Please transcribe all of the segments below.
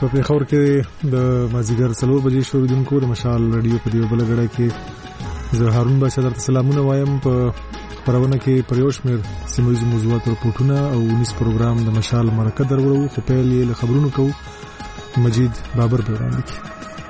په پیښور کې د مازیګر 4 بجې شوریدونکو د مشال رادیو په دیو بلګړه کې زه هارون باشا درته سلامونه وایم. په خبرونه کې پر یو شمېر سیمه‌ییزو موضوعاتو رپورټونه او نیس پروګرام د مشال مرکه درولو، خو پیل یې له خبرونو کوو. مجید بابر په وړاندې کې.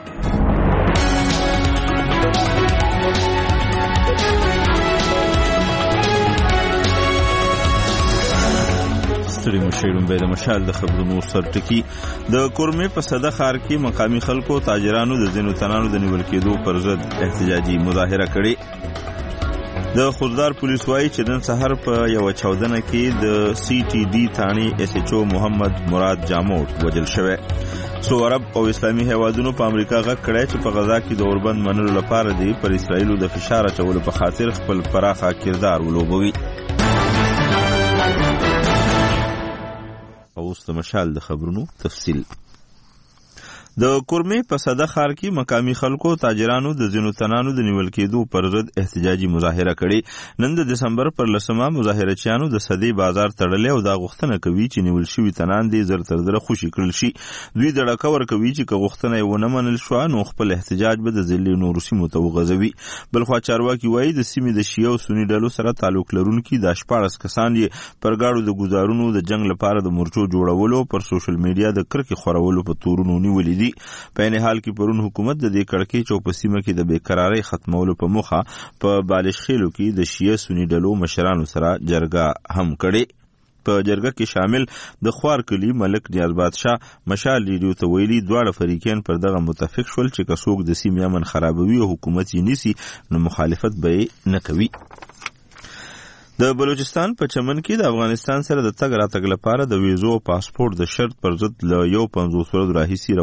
ستړي مشیرون به د مشال د خبرونو سرټکی د کورمې په صده ښار کې مقامی خلکو تاجرانو د ځینو تنانو د نیول کېدو پر ضد احتجاجي مظاهره کړې. د خوزدار پولیس وایي چې نن سحر په یو چاودنه کې د CTD تانی SHO محمد مراد جاموت وژل شوی. څو عرب او اسلامي هیوادونو په امریکا غږ کړی چې په غزا کې د اوربند منلو لپاره دی پر اسرائیلو د فشار اچولو په خاطر خپل پراخه کردار ولوبوي. اوس د مشال د خبرونو تفصیل. د کورمې په صده ښار کې مقامی خلکو تاجرانو د ځینو تنانو د نیول کېدو پر ضد احتجاجي مظاهره کړې. نن د دسمبر پر 10 مظاهرچیانو د صدې بازار تړلی او دا غوښتنه کوي چې نیول شوي تنان دې زر تر زره خوشي کړل شي. دوی دړکه ورکوي چې که غوښتنه یې ونه منل شوه نو خپل احتجاج به د ځلې نورو سیمو ته وغځوي. بلخوا چارواکي وایي د سیمې د شیعه او سني ډلو سره تعلق لرونکي د 14 کسان یې پر ګاډو د ګزارونو د جنگ لپاره د مورچو جوړولو پر سوشل میډیا د کرکې خورولو په تورونو نیولې دي. په عین حال کې پرون حکومت د دې کړکېچ او په سیمه کې د بیقرارۍ ختمولو په موخه په بالشخیلو کې د شیعه سني ډلو مشرانو سره جرګه هم کړې. په جرګه کې شامل د خوار کلی ملک نیاز بادشاه مشال ریډیو ته ویلي دواړه فریقین پر دغه متفق شول چې که څوک د سیمې امن خرابوي او حکومت یې نیسي نو مخالفت به یې نه کوي. د بلوچستان په چمن کې د افغانستان سره د تګ راتګ لپاره د ویزو او پاسپورت د شرط پر ضد له 50 ورځو راهیسې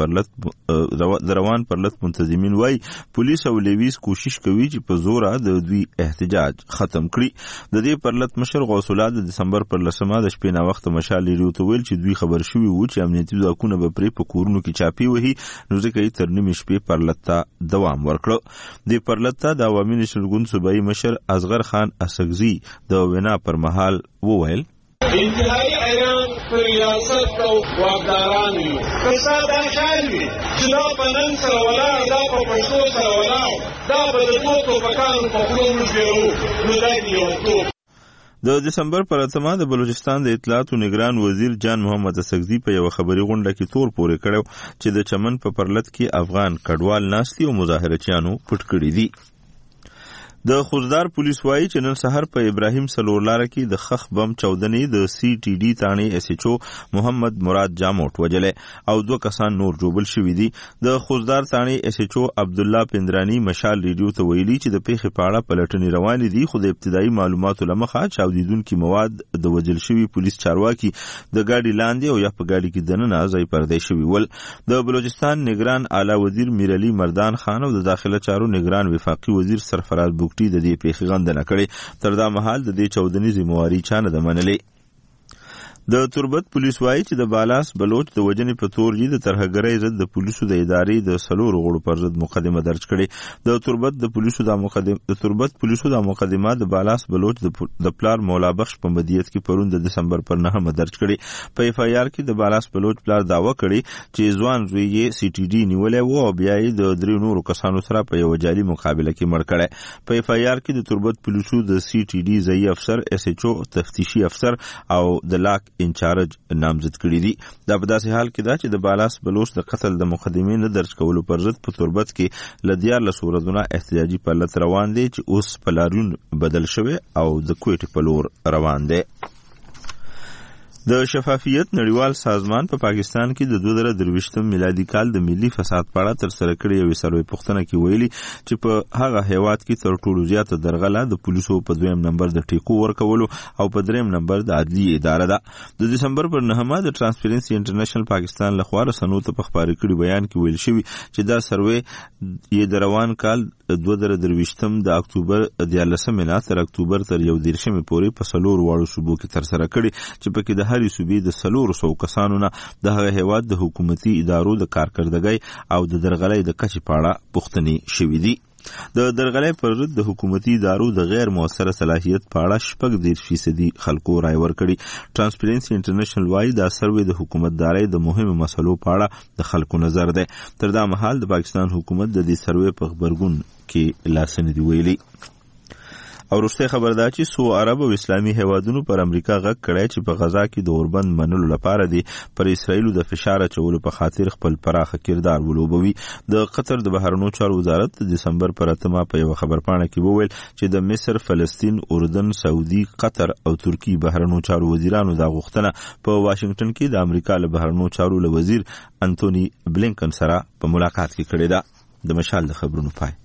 روان پرلط منتظمین وایي پولیس او لیویز کوشش کوي چې په زوره د دوی احتجاج ختم کړي. د دې پرلط مشر غوث الله د دسمبر پر 10 د شپې نا وخت مشال ریډیو ته ویل چې دوی خبر شوي وو چې امنیتي ځواکونه به پرې په کورونو کې چاپی وهي نو ځکه یې تر نیمې شپې پرلط ته دوام ورکړ. د پرلط ته د عوامي نشر ګوند صوبایي مشر اصغر خان اسغزي د وینا پر مهال وویل انتهایی ایران پر ریاست او واکداران یو کسا دا خیال وي چې دا په نن سره ولاړ دا په پښتو سره ولاړ دا به د دوو ټوپکانو په خولو موږ بیرو نو دا یو توپ. د دسمبر پر 8 د بلوچستان د اطلاعات او نگران وزیر جان محمد اسغزي په یو خبري غونډه کې تور پورې کړو چې د چمن په پرلط کې افغان کډوال ناستي او مظاهرچیانو پټ کړي دي. د خوزدار پولیس وایي چې نن سحر په ابراهیم سلور لاره کې د خخ بم چاودنې د CTD تانی SHO محمد مراد جاموت وجلې او 2 کسان نور جوبل شوي دي. د خوزدار تانی SHO عبد الله پندرانی مشال ریډیو ته ویلي چې د پیښې په اړه پلټنې روانې دي خو د ابتدایي معلوماتو لمخه چاودیدونکي مواد د وجل شوي پولیس چارواکي د ګاډي لاندې او یا په ګاډي کې دننه ځای پردې شوي ول. د بلوچستان نگران اعلی وزیر میرعلی مردان خان او د داخله چارو نگران وفاقي وزیر سرفراز د دې پیښې غندنه کړې. تر دا مهال د دې چاودنې ذمہواری چا نه ده منلې. د تربت پولیس وایي چې د بالاس بلوچ د وجنې په تور جې د ترهګرۍ ضد د پولیسو د ادارې د 4 غړو پر ضد مقدمه درج کړې. د تربت پولیسو د مقدمه د بالاس بلوچ د پلار مولا بخش په مدیریت کې پرون د دسمبر پر 9 درج کړې. په FIR کې د بالاس بلوچ پلار دعوه کړې چې ځوان زوی یې CTD نیولې و او بیا یې د 3 نورو کسانو سره په یو جالي مقابله کې مړ کړی. په FIR کې د تربت پولیسو د CTD ځای افسر SHO تفتیشي افسر او د لاک انچارج نامزد کړي دي. دا په داسې حال کې ده چې د بالاس بلوچ د قتل د مقدمې نه درج کولو پر ضد په تربت کې له 14 ورځې احتجاجي پرلط روان دی چې اوس په لاریون بدل شوی او د کوټې په لور روان دی. د شفافیت نړیوال سازمان په پاکستان کې د 2023 میلادي کال د ملي فساد په اړه تر سره کړې یوې سروې پوښتنه کې ویلي چې په هغه هیواد کې تر ټولو زیاته درغله د پولیسو په 2م نمبر د ټیکو ورکولو او په 3م نمبر د عدلی اداره ده. د دسمبر پر 9 د ترانسپیرنسي انټرنیشنل پاکستان لخوا رسنیو ته په خبري کړي بیان کې ویل شوی چې دا سروې یې د روان کال 2023 د اکتوبر 14 نه تر اکتوبر تر 11 پورې په 4 واړو صوبو کې تر سره کړي چې په کې د هرې صوبې د 400 کسانو نه د هغه هیواد د حکومتي ادارو د کارکردګۍ او د درغلۍ د کچې په اړه پوښتنې شوې دي. د درغلۍ پر ضد د حکومتي ادارو د غیر مؤثره صلاحیت په اړه 60% خلکو رای ورکړي. ټرانسپیرنسي انټرنیشنل وايي دا سروې د حکومتدارۍ د مهمو مسلو په اړه د خلکو نظر دی. تر دا مهال د پاکستان حکومت د دې سروې په خبرګون کې لاس نه دی ویلي. او وروسته خبر دا چې سو عرب او اسلامي هیوادونو پر امریکا غږ کړی چې په غزا کې د اوربند منلو لپاره دی پر اسرائیل د فشار اچولو په خاطر خپل پراخه کردار ولوبوي. د قطر د بهرنیو چارو وزارت د دسمبر پر 8 په یو خبرپاڼه کې وویل چې د مصر، فلسطین، اردن، سعودي، قطر او ترکی بهرنیو چارو وزیرانو دا غوښتنه په واشنگټن کې د امریکا له بهرنیو چارو له وزیر انټونی بلینکن سره په ملاقات کې کړې ده. د مشال د خبرونو پای.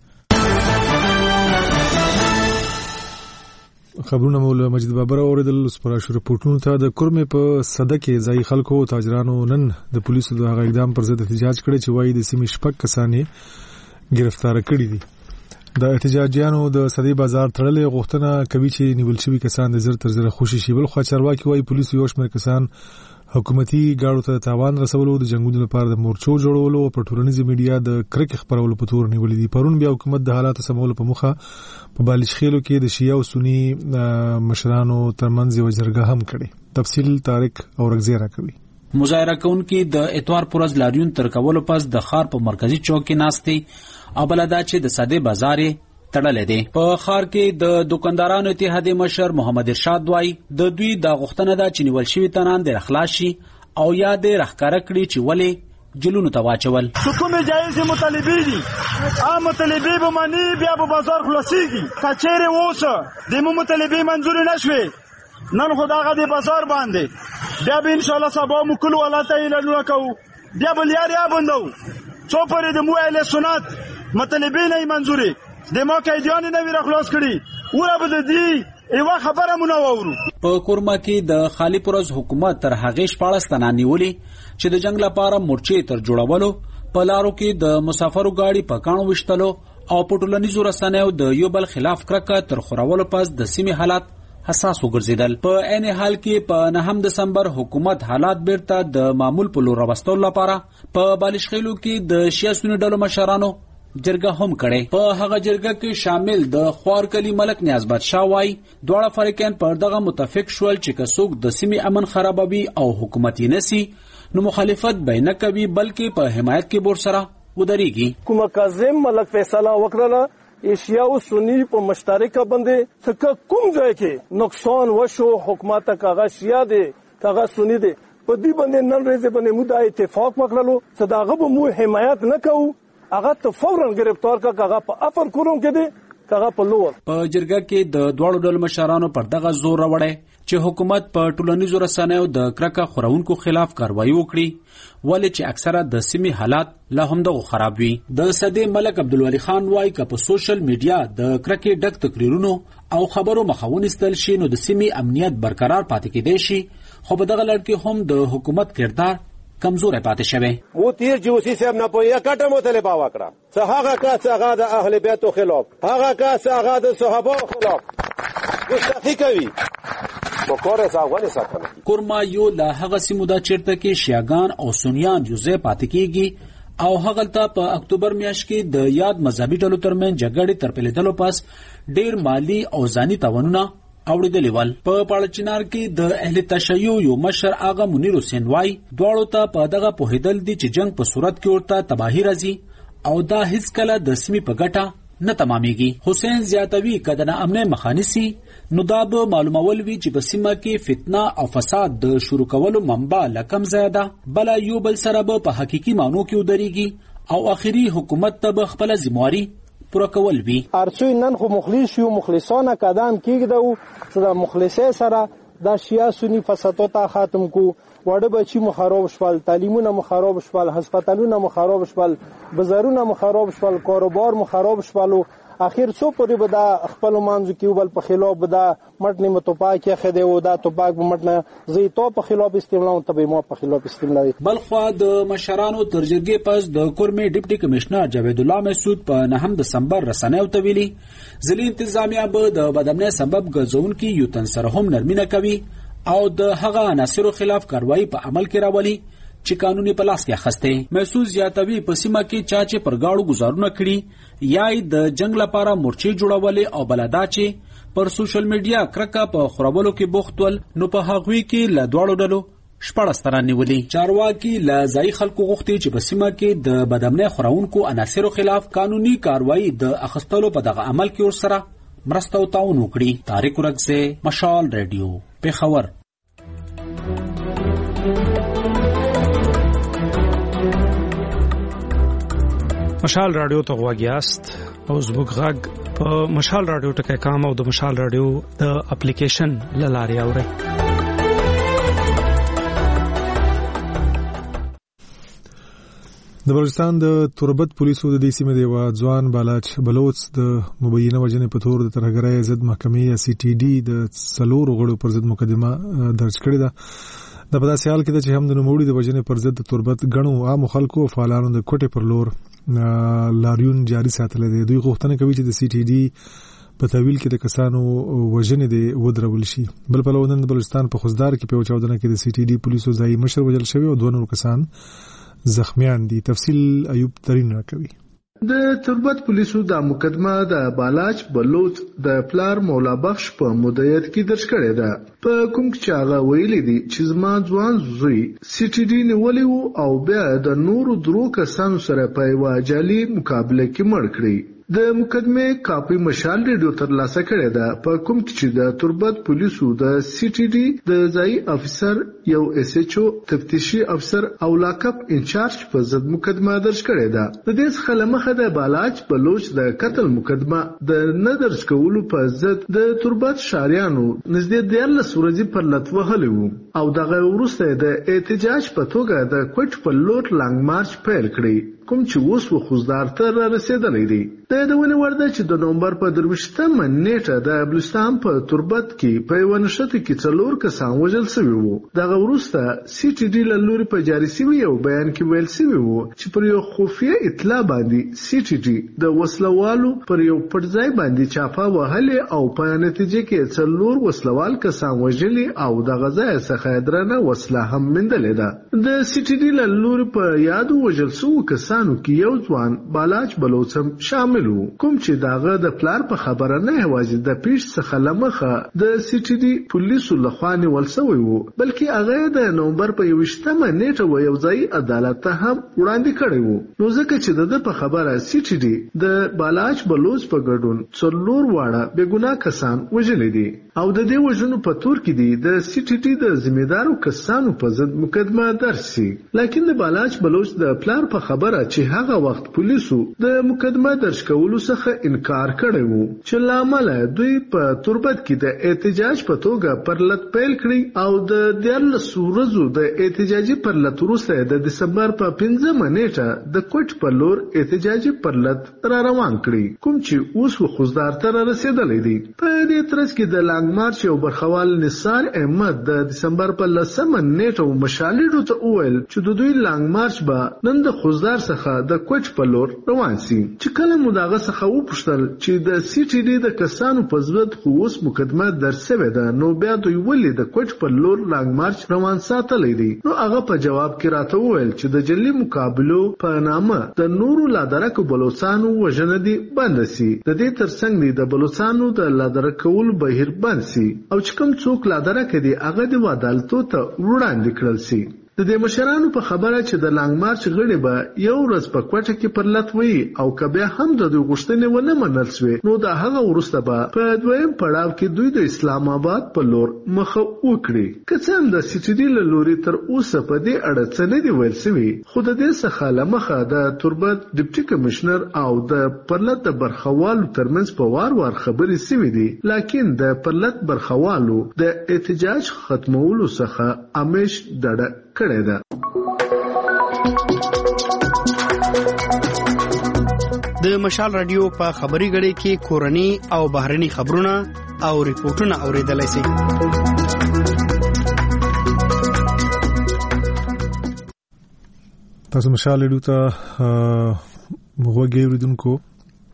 خبرونه مولا مجید بابر اوریدل. سپارښت رپورټونو ته د کورمه په صده کې ځای خلکو او تاجرانو نن د پولیسو د هغه اقدام پر ضد احتجاج کړی چې وایي د سیمې شپږ کسانې گرفتار کړي دي. د احتجاجیانو د صدې بازار تړلې غوښتنه کوي چې نیول شوي کسان د زر تر زر خوشي شي. بل خو چارواکي وایي پولیسو یو شمېر کسان حکومتي ګاډو ته تاوان رسولو، د جنگونو لپاره د مورچو جوړولو او په ټولنیزه میډیا د کرکې خبرولو په تور نیولې دي. پرون بیا حکومت د حالاتو سمولو په مخه په بالشخیلو کې د شیعه او سنی مشرانو ترمنځ یو جرګه هم کړې. تفصیل طارق اورغزی راکوي. مظاهره کوونکي د اتوار پرز لاریون تر کولو پس د ښار په مرکزی چوک کې ناستي او بلدا چې د صدې بازار تړلې دي. په ښار کې د دکاندارانو اتحادیې مشر محمد ارشاد وایي د دوی د غوښتنه ده چې نیول شوي تنان د خلاص شي او یا د راښکاره کړي چې ولې جلونو ته واچول. کومې جایزې مطالبې دي عام مطالبې به معنی بیا به بازار خلاصېږي. که چیرې اوسه د مو مطالبې منظورې نه شوې نن خو دغه د بازار باندې بیا به انشاءالله سبا مو کلو الله ته اعلانونه کوو بیا به لیاریا بندو څو پورې د مو اهل سنت مطالبې نه منظورې د ما قیدیان نه ویره خلاص کړي وره به د دې ایوا خبره مونږ وورو. په کورما کې د خالی پروز حکومت تر هغه 14 تنان نیولې چې د جنگ لپاره مورچې تر جوړولو، په لارو کې د مسافرو گاډي په کانو وشتلو او په ټولنیزو رسنیو د یو بل خلاف کرکه تر خورولو پس د سیمې حالات حساس وګرځیدل. په عین حال کې په 9 دسمبر حکومت حالات بیرته د معمول په لور راوستلو لپاره په بالشخیلو کې د شیعه سنی ډلو مشرانو جرګه هم کړي. په هغه جرګه کې شامل د خوارکلی ملک نیاز بادشاه وای دواړه فریقین پر دغه متفق شول چې کڅوګ د سیمې امن خرابوي او حکومتي نسی نو مخالفت به نه کوي بلکې په حمایت کې بور سره ودرېږي. کومه کاظم ملک فیصله وکړه ایشیا او سنی په مشترکه باندې څه کوم ځای کې نقصان وشو حکومت کاغه شیا دي کاغه سنی دي په دې باندې نن ورځ باندې موږ اتفاق وکړلو صداغه به مو حمایت نه کوو هغه ته فورا گرفتار کا هغه په افر کورم کې دي هغه په لور. په جرګه کې د دوړو ډول مشرانو پر دغه زور راوړی چې حکومت په ټولنیزو رسنیو د کرکه خورونکو خلاف کاروایی وکړي ولې چې اکثره د سیمې حالات لا هم دغه خراب وي. د صدې ملک عبدالولی خان وایي که په سوشل میډیا د کرکې ډک تقریرونو او خبرو مخاون استل شي نو د سیمې امنیت برقرار پاتې کېدای شي خو په دغه لړ کې هم د حکومت کردار کمزور پاتې شوی. و تیر جوسی صاحب نه پوهه کټه مطالبه وکړه څه هغه کا څه هغه د اهل بیتو خلاف هغه کا څه هغه د صحابه خلاف مستحقی کوي وکړه ځاوونه ساتل. کورما یو لا هغه سیمه د چیرته کې شیعاګان او سنیان یوځای پاتې کیږي او هغه ته په اکتوبر میاشت کې د یاد مذهبي ډلو ترمن جګړې ترپلیدلو پس ډیر مالی او ځاني تاوانونه اوریدلې ول. په پاړچینار کې د اهل تشیع یو مشر آغا منیر حسین وای دواړو ته په دغه پوهیدل دي چې جنگ په صورت کې ورته تباہی راځي او دا هیڅ کله د سیمې په ګټه نه تمامېږي. حسین زیاتوي کده نه امن مخانسی نو دا به معلومول وی چې په سیمه کې فتنه او فساد د شروع کولو منبع لکم زیاده بل یو بل سره په حقيقي مانو کې ودرېږي او اخري حکومت ته خپل ذمہواری پورا کول وی. ارڅوی نن خو مخلص یو مخلصانه قدم کېږدو چې د مخلصې سره د شیعه سنی فسادو ته ختم کو وړه بچی مخرب شول تعلیمونه مخرب شول هسپتالونه مخرب شول بازارونه مخرب شول کاروبار مخرب شول اخر څو پورې به د خپل مانځو کې بل په خلاف به د مټنې متوپا کې خده و د توپاک په مټنه زی تو په خلاف استعمال ته به مو په خلاف استعمال. بل خو د مشرانو تر جرګې پس د کورمې ډیپټي کمشنر جاوید الله مسعود په 9 دسمبر رسنیو ته ویلي ځلې انتظامیه به د بدامنۍ سبب ګرځون کې یو تن سره هم نرمینه کوي او د هغه عناصرو خلاف کاروایی په عمل کې راولي چې قانوني په لاس کې اخسته. محسوس زیاتوي په سیمه کې چا چې پر گاړو گزارونه کړي یا د جنگ لپاره مورچې جوړولې او بلدا چې پر سوشل میډیا کرکه په خرابولو کې بوخت ول نو په هغوی کې له دواړو ډلو 14 تران نیولي. چارواکي له ځای خلکو غوښتي چې په سیمه کې د بدامنۍ خورونکو عناصرو خلاف قانوني کاروایی د اخستلو په دغه عمل کې ورسره مرسته او تعاون وکړي. طارق ورکزه، مشال رادیو، پیښور. مشال رادیو ته غواګیاست او زموږ غږ په مشال رادیو ټکي کام او د مشال رادیو د اپلیکیشن لاري اوري. د بلوچستان د توربت پولیسو د دې سیمې د یو ځوان بالاچ بلوچ د مبینه وجنې په تور د ترهګرۍ ضد محکمې یا سی ټي ډي د 4 غړو پر ضد مقدمه درج کړې ده. د په داسې حال کې چې هم د نوموړي د وجنې پر ضد د توربت غنو عام خلکو او فعالانو د کوټې پر لور لاریون جاري ساتل دي. دوی غوښتنه کوي چې د سی ټي ډي په تحویل کې د کسانو وجنې د ودرول شي. بل په لور د بلوچستان په خوزدار کې په چاودنه کې د سی ټي ډي پولیسو ځای مشر وجل شوی او 2 نور کسان زخمیان دي. تفصیل ایوب ترین راکوي. د تربت پولیسو د مقدمه د بالاچ بلوچ د پلار مولا بخش په مدیریت کې درج کړې ده. په کوم چې هغه ویلي دي چې زما ځوان زوی سی ټي ډي نیولې او بیا د نورو درو کسانو سره په یو جعلي مقابله کې مړ کړی. د مقدمه کاپی مشال ریډیو ترلاسه کړې ده. په کوم چې د تربت پولیسو د سی ټي ډي د ځای افسر یو اس ایچ او تفتیشي افسر او لاکپ انچارج په ضد مقدمه درج کړې ده. د دې څخه لمخه د بالاچ بلوچ د قتل مقدمه د نه درج کولو په ضد د تربت شاریانو نږدې 14 ورځې پر لټ وهلې وو او دغه وروسته د احتجاج په توګه د کوټ په لور لانګ مارچ پیل کړی کوم چې اوس و خوزدار ته رسیدلې دي. د ونې ورده چې د نومبر په 23 نیټه د بلوچستان په تربت کې په یو نشته کې 4 کسان وژل شوي وو. دغه وروسته سی ټي ډي له لوري په جاري شوی یو بیان کې ویل شوی وو چې پر یو خفیه اطلاع باندې سی ټي ډي د وسلوالو پر یو پټځای باندې چاپه وهلې او په نتیجه کې 4 وسلوال کسان وژلي او دغه ځای څخه درنه وسله هم مندلې ده. د سی ټي ډي له لوري په یادو وژل شوو کسانو کې یو ځوان بالاچ بلوچ هم شامل وو کوم چې داغه د پلار په خبره نه هواجه د پیش څخه لمخه د سی ټي ډي پولیسو لخوا نیول شوی وو بلکې هغه د نومبر په 21 نیټه و یو ځای عدالت ته هم وړاندې کړی وو. نو ځکه چې د په خبره سی ټي ډي د بالاچ بلوچ په ګډون 4 واړه بېګناه کسان وژلي دي او د دې وژنو په تور کې دي د سی ټي ډي د ذمہدارو کسانو په ضد مقدمه درج شي. لکه د بالاچ بلوچ د پلار په خبره چې هغه وخت پولیسو د مقدمه درج کولو څخه انکار کړی وو چې لامل دوی په تربت کې د احتجاج په توګه پرلط پیل کړی او د 14 ورځو د احتجاجي پرلط وروسته د دسمبر په 15 نیټه د کوټ په لور احتجاجي پرلط را روان کړی کوم چې اوس خوزدار ته رسیدلې دي. په دې ترڅ کې د لانګ مارچ یو برخوال نثار احمد د دسمبر په 10 نیټه مشالډو ته وویل چې د دوی لانګ مارچ به نن د خوزدار څخه د کوټ په لور روان شي. چې کله مو دغه څخه وپوښتل چې د سی ټي ډي د کسانو په ضد خو اوس مقدمه درج شوې ده نو بیا دوی ولې د کوټ په لور لانګ مارچ روان ساتلې دي نو هغه په جواب کې راته وویل چې د جلي مقابلو په نامه د نورو لادرکو بلوچستانو وژنه دي بند شي. د دې ترڅنګ دي د بلوچستانو د لادرکول بهیر بند شي او چې کوم څوک لادرک دي هغه د عدالتو ته وړاندې کړل شي. د دې مشرانو په خبره چې د لانګ مارچ غړي به یو ورځ په کوټه کې پرلط وي او کبه هم د دوی غوښتنې ونه منل شوې نو د هغه ورسته به په دویم پړاو کې دوی د اسلام آباد په لور مخه وکړي. که څه هم د سی ټي ډي له لوري تر اوسه په دې اړه څه نه دي ویل شوي خو د دې څخه لمخه د تربت ډیپټي کمشنر او د پرلط د برخوالو ترمنځ په وار خبرې شوې دي لکن د پرلط برخوالو د احتجاج ختمولو څخه امیش ډډه کړی ده. د مشال رادیو په خبري غړي کې کورني او بهرني خبرونه او ریپورتونه اوریدلای شئ. تاسو مشال رادیو ته وګورئ ورودونکو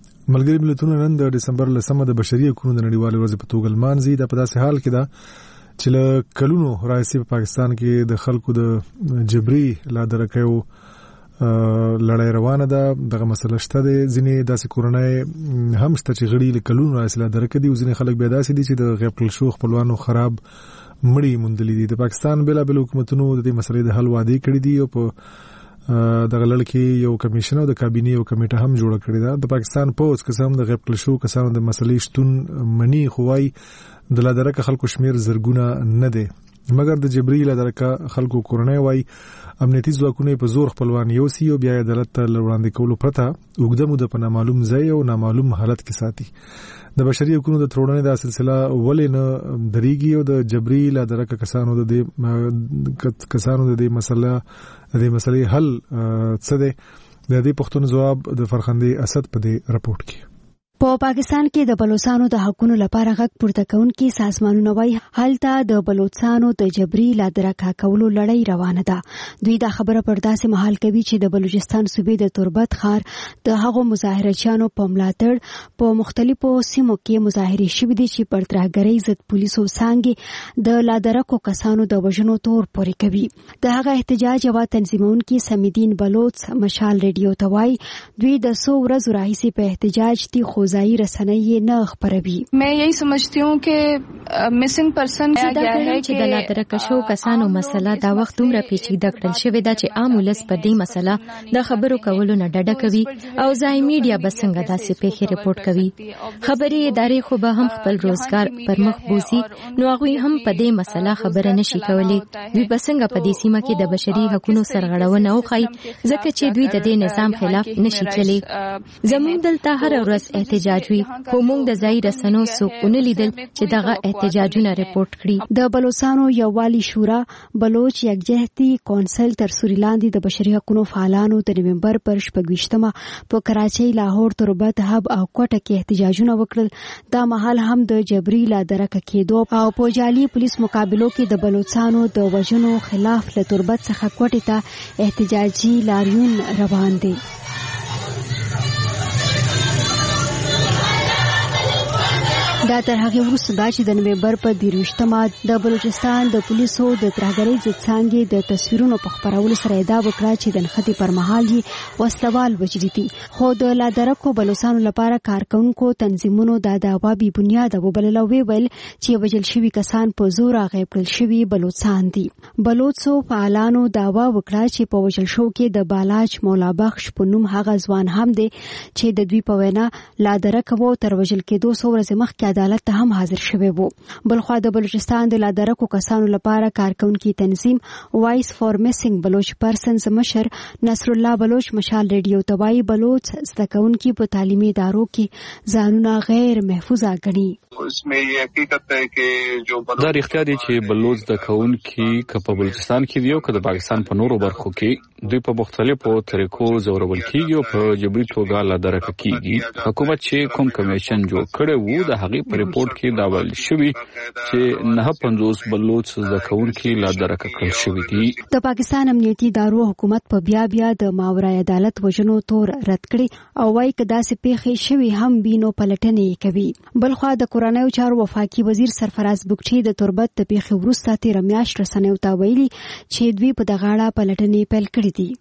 ملګری ملتونو نن د دسمبر 10 د بشري حقوقو د نړیوال ورځ په توګه لمانځي. د په داسې حال کې دا چې له کلونو راځي په پاکستان کې د خلکو د جبري لادرکیو لړۍ روانه ده. دغه مسله شته د ځینې داسې کورنۍ هم شته چې غړي له کلونو راځي لادرکې دي او ځینې خلک بیا داسې دي چې د غیب کړل شو خپلوانو خراب مړی موندلي دي. د پاکستان بېلابېل حکومتونو د دې مسلې د حل وعده کړې دي او په دغه لړ کې یو کمیشن او د کابینې یو کمیټه هم جوړه کړې ده. د پاکستان پوز قسم د غیب کړل شو کسانو د مسلې شتون منی خوای د لادرکه خلکو شمیر زرګونه نه دي مګر د جبري لادرکه خلکو کورنۍ وای امنیتي ځواکونه په زور خپلوان یو سی او بیا عدالت ته وړاندې کولو پرته وګړه مو د نامعلوم ځای او نامعلوم حالت کې ساتي. د بشري حقوقو د تړونې د سلسله ولې نه درېږي او د جبري لادرکه کسانو د مسلې حل څه دی؟ د دې پوښتنې جواب د فرخندې اسد په دې رپورت کې. په پاکستان کې د بلوچستانو د حقوقو لپاره غږ پورته کوونکي سازمانونه وایي هلته د بلوچستانو د جبري لادرکه کولو لړۍ روانه ده. دوی دا خبره پر داسې مهال کوي چې د بلوچستان صوبې د تربت ښار د هغو مظاهرچیانو په ملاتړ په مختلفو سیمو کې مظاهرې شوې دي چې پر ترهګرۍ ضد پولیسو څانګې د لادرکو کسانو د وژنو تور پورې کوي. د هغه احتجاج یوه تنظیمونکي سمیدین بلوچ مشال ریډیو ته وایي دوی د څو ورځو راهیسې په احتجاج دي ځای رسنۍ نه خبروي. मैं यही समझती हूँ कि मिसिंग पर्सन چې د لادرکه شو کسانو مسله دا وخت دومره پیچیده کړل شوې ده چې عام ولس په دې مسله د خبرو کولو نه ډډه کوي او ځای میډیا به څنګه داسې پیښې رپورټ کوي. خبري ادارې خو به هم خپل روزګار پر مخ بوزي نو هغوی هم په دې مسله خبره نشي کولی. دوی به څنګه په دې سیمه کې د بشري حقوقو سرغړونه وکړي ځکه چې دوی د دې نظام خلاف نشي تللی. زموږ دلته هر ورځ احتجاج وي خو موږ د ځای رسنیو څوک ونه لیدل چې دغه احتجاجونه رپورټ کړي. د بلوچستانو یووالي شورا بلوچ یکجهتي کونسل تر سوري لاندې د بشري حقوقو فعالانو د نومبر پر 26مه په کراچۍ، لاهور، تربت، هب او کوټه کې احتجاجونه وکړل. دا مهال هم د جبري لادرکه کېدو او په جعلي پولیس مقابلو کې د بلوچستانو د وژنو خلاف له تربت څخه کوټه ته احتجاجي لاریون روان دي. دا تر هغه وروسته دا چې د نومبر په 23مه د بلوچستان د پولیسو د ترهګرۍ ضد څانګې د تصویرونو په خپرولو سره ادعا وکړه چې د نښتې پر مهال یې وسلوال وژلي دي. خو د لادرکو بلوچستانو لپاره کارکونکو تنظیمونو دا دعوا بې بنیاده وبلله او ویل چې وژل شوي کسان په زور غیب کړل شوي بلوچستان دي. بلوچو فعالانو دعوا وکړه چې په وژل شو کې د بالاچ مولا بخش په نوم هغه ځوان هم دی چې د دوی په وینا لادرکه وو تر وژل کېدو څو ورځې مخکې عدالت ته هم حاضر شوی وو. بلخوا د بلوچستان د لادرکو کسانو لپاره کارکونکي تنظیم وایس فور میسنګ بلوچ پرسنز مشر نصر الله بلوچ مشال ریډیو ته وایي بلوچ زده کوونکي په تعلیمي ادارو کې ځانونه غیر محفوظه ګڼي. دا رښتیا دی چې بلوچ زده کوونکي که په بلوچستان کې دی او که د پاکستان په نورو برخو کې دوی په مختلفو طریقو ځورول کېږي او په جبري توګه لادرکه کېږي. حکومت چې کوم کمیشن جوړ کړی وو د هغې په ریپورټ کې دا ویل شوي چې 950 بلوچ زده کوونکي لادرکه کړل شوي دي. د پاکستان امنیتي ادارو حکومت په بیا د ماورای عدالت وژنو تور رد کړي او وایي که داسې پیښې شوي هم وي نو پلټنې کوي. بلخوا د کورنیو چارو وفاقي وزیر سرفراز بګچي د تربت د پیښې وروسته تېره میاشت رسنیو ته ویلي چې دوی په دغه اړه پلټنې پیل کړې دي.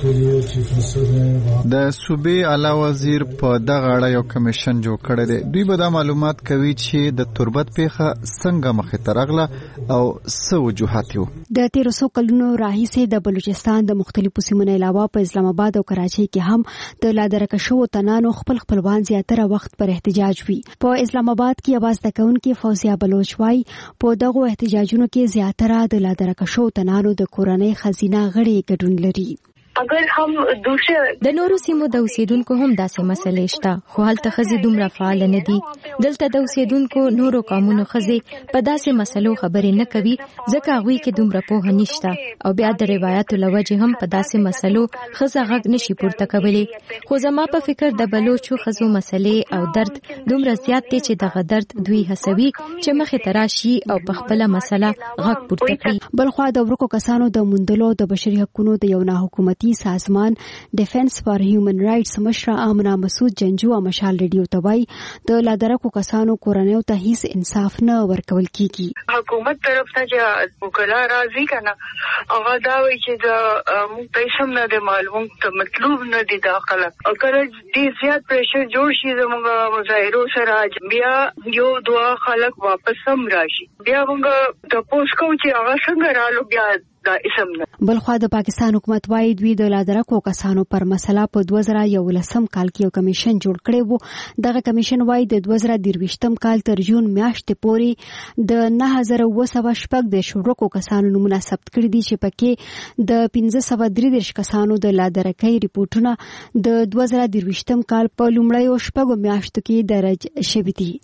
د صوبې اعلی وزیر په دغه اړه یو کمیشن جوړ کړی دی. دوی به دا معلومات کوي چې د تربت پیښه څنګه مخې ته راغله او څه وجوهات یو. د 1300 کلونو راهیسې د بلوچستان د مختلفو سیمو نه علاوه په اسلام آباد او کراچۍ کې هم د لادرکه شوو تنانو خپلوان زیاتره وخت پر احتجاج وي. په اسلام آباد کې اواز دکونکي فوزیه بلوچ وایي په دغو احتجاجونو کې زیاتره د لادرکه شوو تنانو د کورنۍ خزینه غړي ګډون لري. اگر هم د نورو سیمو د اوسیدونکو هم داسې مسلې شته خو هلته ښځې دومره فعال نه دي. دلته د اوسیدونکو نورو قومونو ښځې په داسې مسلو خبرې نه کوي ځکه هغوی کې دومره پوهه نشته او بیا د روایتو له وجې هم په داسې مسلو ښځه غږ نشي پورته کولی. خو زما په فکر د بلوچو ښځو مسلې او درد دومره زیات دی چې دغه درد دوی هڅوي چې مخې ته راشي او په خپله مسله غږ پورته کړي. بلخوا د ورکو کسانو د موندلو د بشري حقوقو د یو ناحکومتي امنیتي سازمان ډیفنس فار هیومن رائټس مشر آمنه مسعود جنجو مشال ریډیو ته وایي د لادرکو کسانو کورنیو ته هیڅ انصاف نه ورکول کیږي. حکومت طرف ته چې وکلا راځي کنه هغه دا وایي چې د موږ پیسې نه د معلوم ته مطلوب نه دي داخله اگر دې زیات پریشر جوړ شي زموږ مظاهرو سره بیا یو دوا خلک واپس هم راشي بیا موږ د پوس کو چې هغه څنګه رالو بیا دا اسم نه. بلخوا د پاکستان حکومت وايي دوی د لادرکو کسانو پر مسله په 2011 کال کې یو کمیشن جوړ کړی وو. دغه کمیشن وايي د 2023 کال تر جون میاشتې پورې د 9700 د شروکو کسانو نمونه ثبت کړي دي چې پکې د 1533 کسانو د لادرکۍ ریپورتونه د 2023 کال په لومړیو شپږو میاشتو کې درج شوي دي.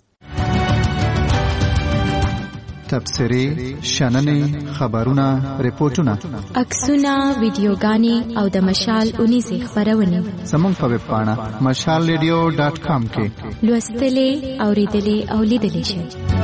تبصرې، شننې، خبرونه، ریپورتونه، عکسونه، ویډیوګانې او د مشال اونیزې خبرونه زموږ په ویب پاڼه mashalradio.com کې لوستلې، اوریدلې او لیدلې شئ.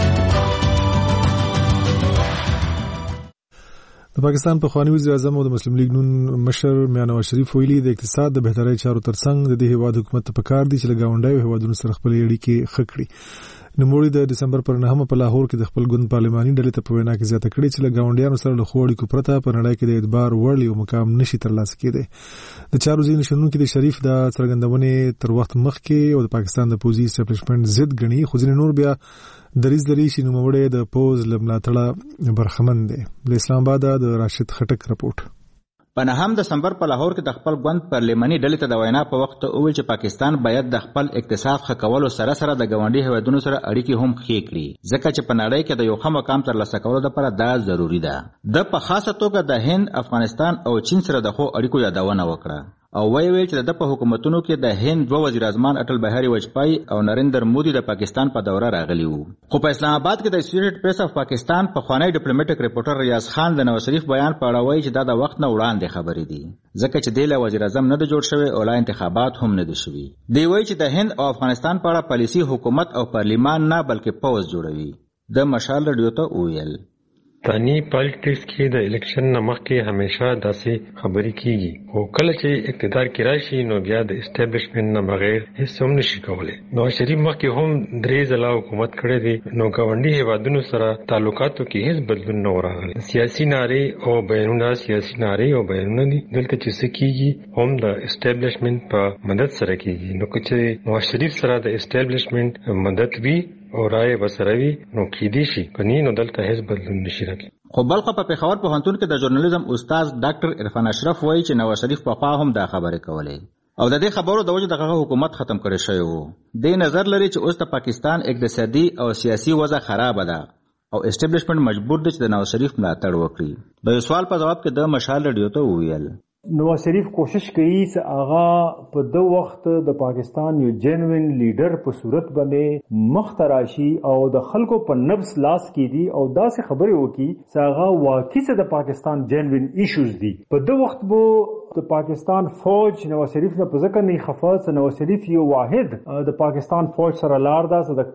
د پاکستان پخوانی وزیر اعظم او د مسلم لیگ نون مشر میاں نواز شریف ویلي د اقتصاد د بهترۍ چارو ترڅنګ د دې هیواد حکومت ته پکار دي چې له ګاونډیو هیوادونو سره خپل اړیکې ښه کړي. نوموړي د دسمبر پر 9 په لاهور کې د خپل ګوند پارلماني ډلې ته په وینا کې زیاته کړې چې له ګاونډیانو سره له ښو اړیکو پرته په نړۍ کې د اعتبار وړ یو مقام نشي ترلاسه کېدی. د چارو ځینې شنونکي د شریف د څرګندونې تر وخت مخکې او د پاکستان د پوځي اسټابلیشمنټ ضد ګڼي، خو ځینې نور بیا دریځ لري چې نوموړی د پوځ له ملاتړه برخمن دی. له اسلام آباد د راشد خټک رپورټ. په 9 دسمبر په لاهور کې د خپل ګوند پارلماني ډلې ته د وینا په وخت وویل چې پاکستان باید د خپل اقتصاد ښه کولو سره سره د ګاونډي هیوادونو سره اړیکې هم ښې کړي، ځکه چې په نړۍ کې د یو ښه مقام ترلاسه کولو لپاره دا ضروري ده. د په خاصه توګه د هند، افغانستان او چین سره د ښو اړیکو یادونه وکړه او ویل چې د په حکومتونو کې د هند دوه وزیر اعظمان اټل بهاري واجپای او نریندر مودي د پاکستان په دوره راغلي وو. خو په اسلام آباد کې د اسوسییټډ پریس اف پاکستان په خوانی ډیپلوماټیک ریپورټر ریاض خان د نواز شریف بیان په اړه وایي چې دا د وخت نه وړاندې خبرې دي، ځکه چې د وزیر اعظم نه جوړ شوی او لا انتخابات هم نه دي شوي. دی وایي چې د هند او افغانستان په اړه پالیسي حکومت او پارلیمان نه بلکې پوز جوړوي. د مشال رادیو ته ویل تانی پالیټکس کې د الیکشن نه مخکې همیشه داسې خبرې کیږي، خو کله چې اقتدار کې راشي نو بیا د اسټابلیشمنت نه بغیر هیڅ هم نشي کولی. نواز شریف مخکې هم 3 ځله حکومت کړی دی، نو ګاونډي هیوادونو سره تعلقاتو کې هیڅ بدلون نه راغلی. سیاسي نارې او بیانونه سیاسي نارې او بیانونه دي، دلته چې څه کیږي هم د اسټابلیشمنت په مدد سره کیږي. نو چې نواز شریف سره د اسټابلیشمنت مدد وي او رائے بسروي نو کېدی شي کني نو دلته هیڅ بدلون نشي راغلی. خو بلخ په پېښور پوهنتون کې د ژورنالیزم استاد ډاکټر عرفان اشرف وایي چې نواز شریف په خوا هم دا خبرې کولې او د دې خبرو د وجه دغه حکومت ختم کړی شوی وو. د نظر لري چې اوس د پاکستان اقتصادي او سیاسي وضع خراب ده او اسټابلیشمنت مجبور دی چې د نواز شریف ملاتړ وکړي. د یو سوال په جواب کې د مشال رادیو ته وویل نواز شریف کوشش کوي چې هغه په د وخت د پاکستان یو جنوین لیډر په صورت باندې مختراشي او د خلکو په نفس لاس کې دي او داسې خبرې وکړي چې هغه واقعي د پاکستان جنوین ایشوز دي. په د وخت بو د پاکستان فوج نواز شریف نه په ځکه نه خفاص نواز شریف یو واحد د پاکستان فوج سره لار ده چې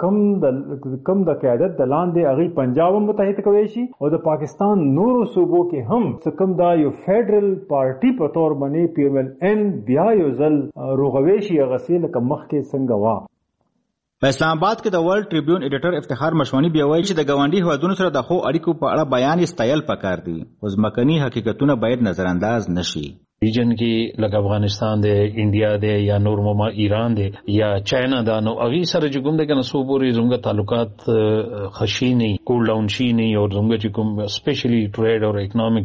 د کم د قیادت د لاندې هغه پنجاب متحد کوي شي او د پاکستان نورو صوبو کې هم څه کم دا یو فیډرل پارټي په تور باندې پی ایم ال ان بیا یو ځل روغوي شي غسیل کمخ کې څنګه وا. په اسلام آباد کې د ورلد ټریبیون ایډیټر افتخار مشوانی بیا وایي چې د ګاونډي هیوادونو سره د خو اړیکو په اړه بیان استایل پکار دي او ځمکني حقیقتونه باید نظر انداز نشي. ریجن کې لکه افغانستان دی، انډیا دی یا نور مما ایران دی یا چاینا دا نو هغه سره چې کوم د کنه سو پورې زموږ تعلقات خشي نه کول ډاون شي نه او زموږ چې کوم سپیشلی ټریډ او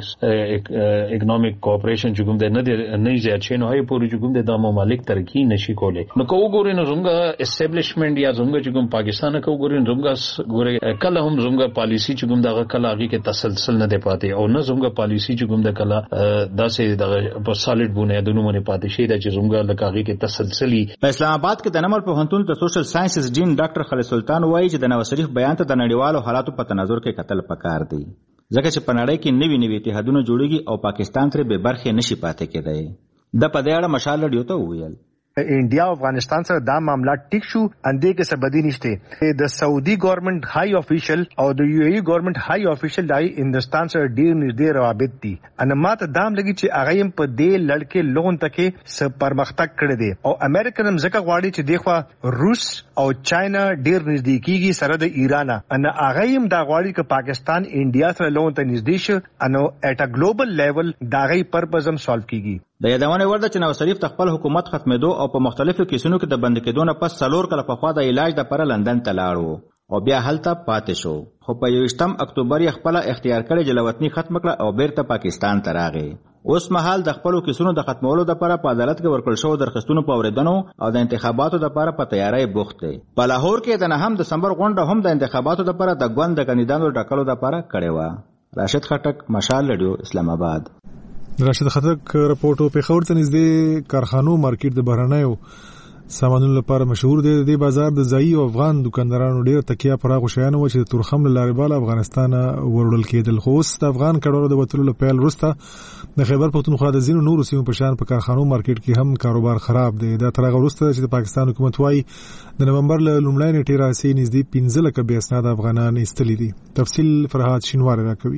اکونومیک کوآپریشن چې کوم د نه زیات شي نو هي پورې چې کوم د ممالک ترقی نشي کوله. نو کو ګورې نو زموږ اسټابلیشمنت یا زموږ چې کوم پاکستان کو ګورې زموږ ګورې کله هم زموږ پالیسی چې کوم دغه کله هغه کې تسلسل نه دی پاتې او نه زموږ پالیسی چې کوم د کله داسې دغه په سالډ بنیادونو باندې پاتې شي دا چې زموږ لکاږي کې تسلسلي. په اسلام آباد کې د نمل پوهنتون د سوشل ساينسز ډین ډاکټر خالد سلطان وایي چې د نواز شریف بیان ته د نړیوالو حالاتو په تناظر کې قتل پکار دی، ځکه چې په نړۍ کې نوي اتحادونه جوړیږي او پاکستان ترې بې برخې نشي پاتې کېدای. د په دې اړه مشال رادیو ته وویل انډیا او افغانستان سره دا معاملات ټیک شو اندې کې څه بدی نشته. د سعودي ګورنمنت های افیشل او د یو ای ګورنمنت های افیشل دای هندستان سره ډیر نږدې روابط دي. ان ماته دام لګي چې هغه هم په دې لړکې لون تکي س پرمختګ کړی دی او امریکا هم ځکه غواړي چې دغه روس او چاینا ډیر نږدې کیږي سره د ایران. ان هغه هم دا غواړي چې پاکستان انډیا سره لون ته نږدې شي انو اټ ا ګلوبل لیول دا غي پرپز هم سولف کیږي. د یادونه ورده چې نواز شریف خپل حکومت ختمېدو او په مختلفو کیسونو کې د بند کېدو نه پس 4 کله په خوا د علاج لپاره لندن ته لاړو او بیا هلته پاتې شو. خو په 28 اکتوبر یې خپل اختیار کړی چې لوطنی ختم کړه او بیرته پاکستان ته راغی. اوس مهال د خپل کیسونو د ختمولو لپاره په عدالت کې ورکړل شو درخواستونو په اوریدنو او د انتخاباتو لپاره په تیاری بوخت دی. په لاهور کې د 9 دسمبر غونډه هم د انتخاباتو لپاره د ګوند د کاندیدانو ټاکلو لپاره کړې و. راشد خټک، مشال رادیو، اسلام آباد. راشد خټک رپورټو په خبر ته نږدې کارخانو مارکیټ د بهرنیو سامانونو لپاره مشهور دی. د بازار د ځایي او افغان دکاندارانو ډیر تکیه پراغو شیانو چې د تورخم لارې بال افغانستان ورول کېدل. خو اوس د افغان کډوالو د وټلو لپاره وروسته د خیبر پختونخوا د زینو نورو سیمو په شان په کارخانو مارکیټ کې هم کاروبار خراب دی. دا تر هغه وروسته چې د پاکستان حکومت وايي د نومبر له لومړۍ نیټې راځي نږدې 15 لک بیا اسناد افغانان ایستلي دي. تفصیل فرهاد شینوار راکوي.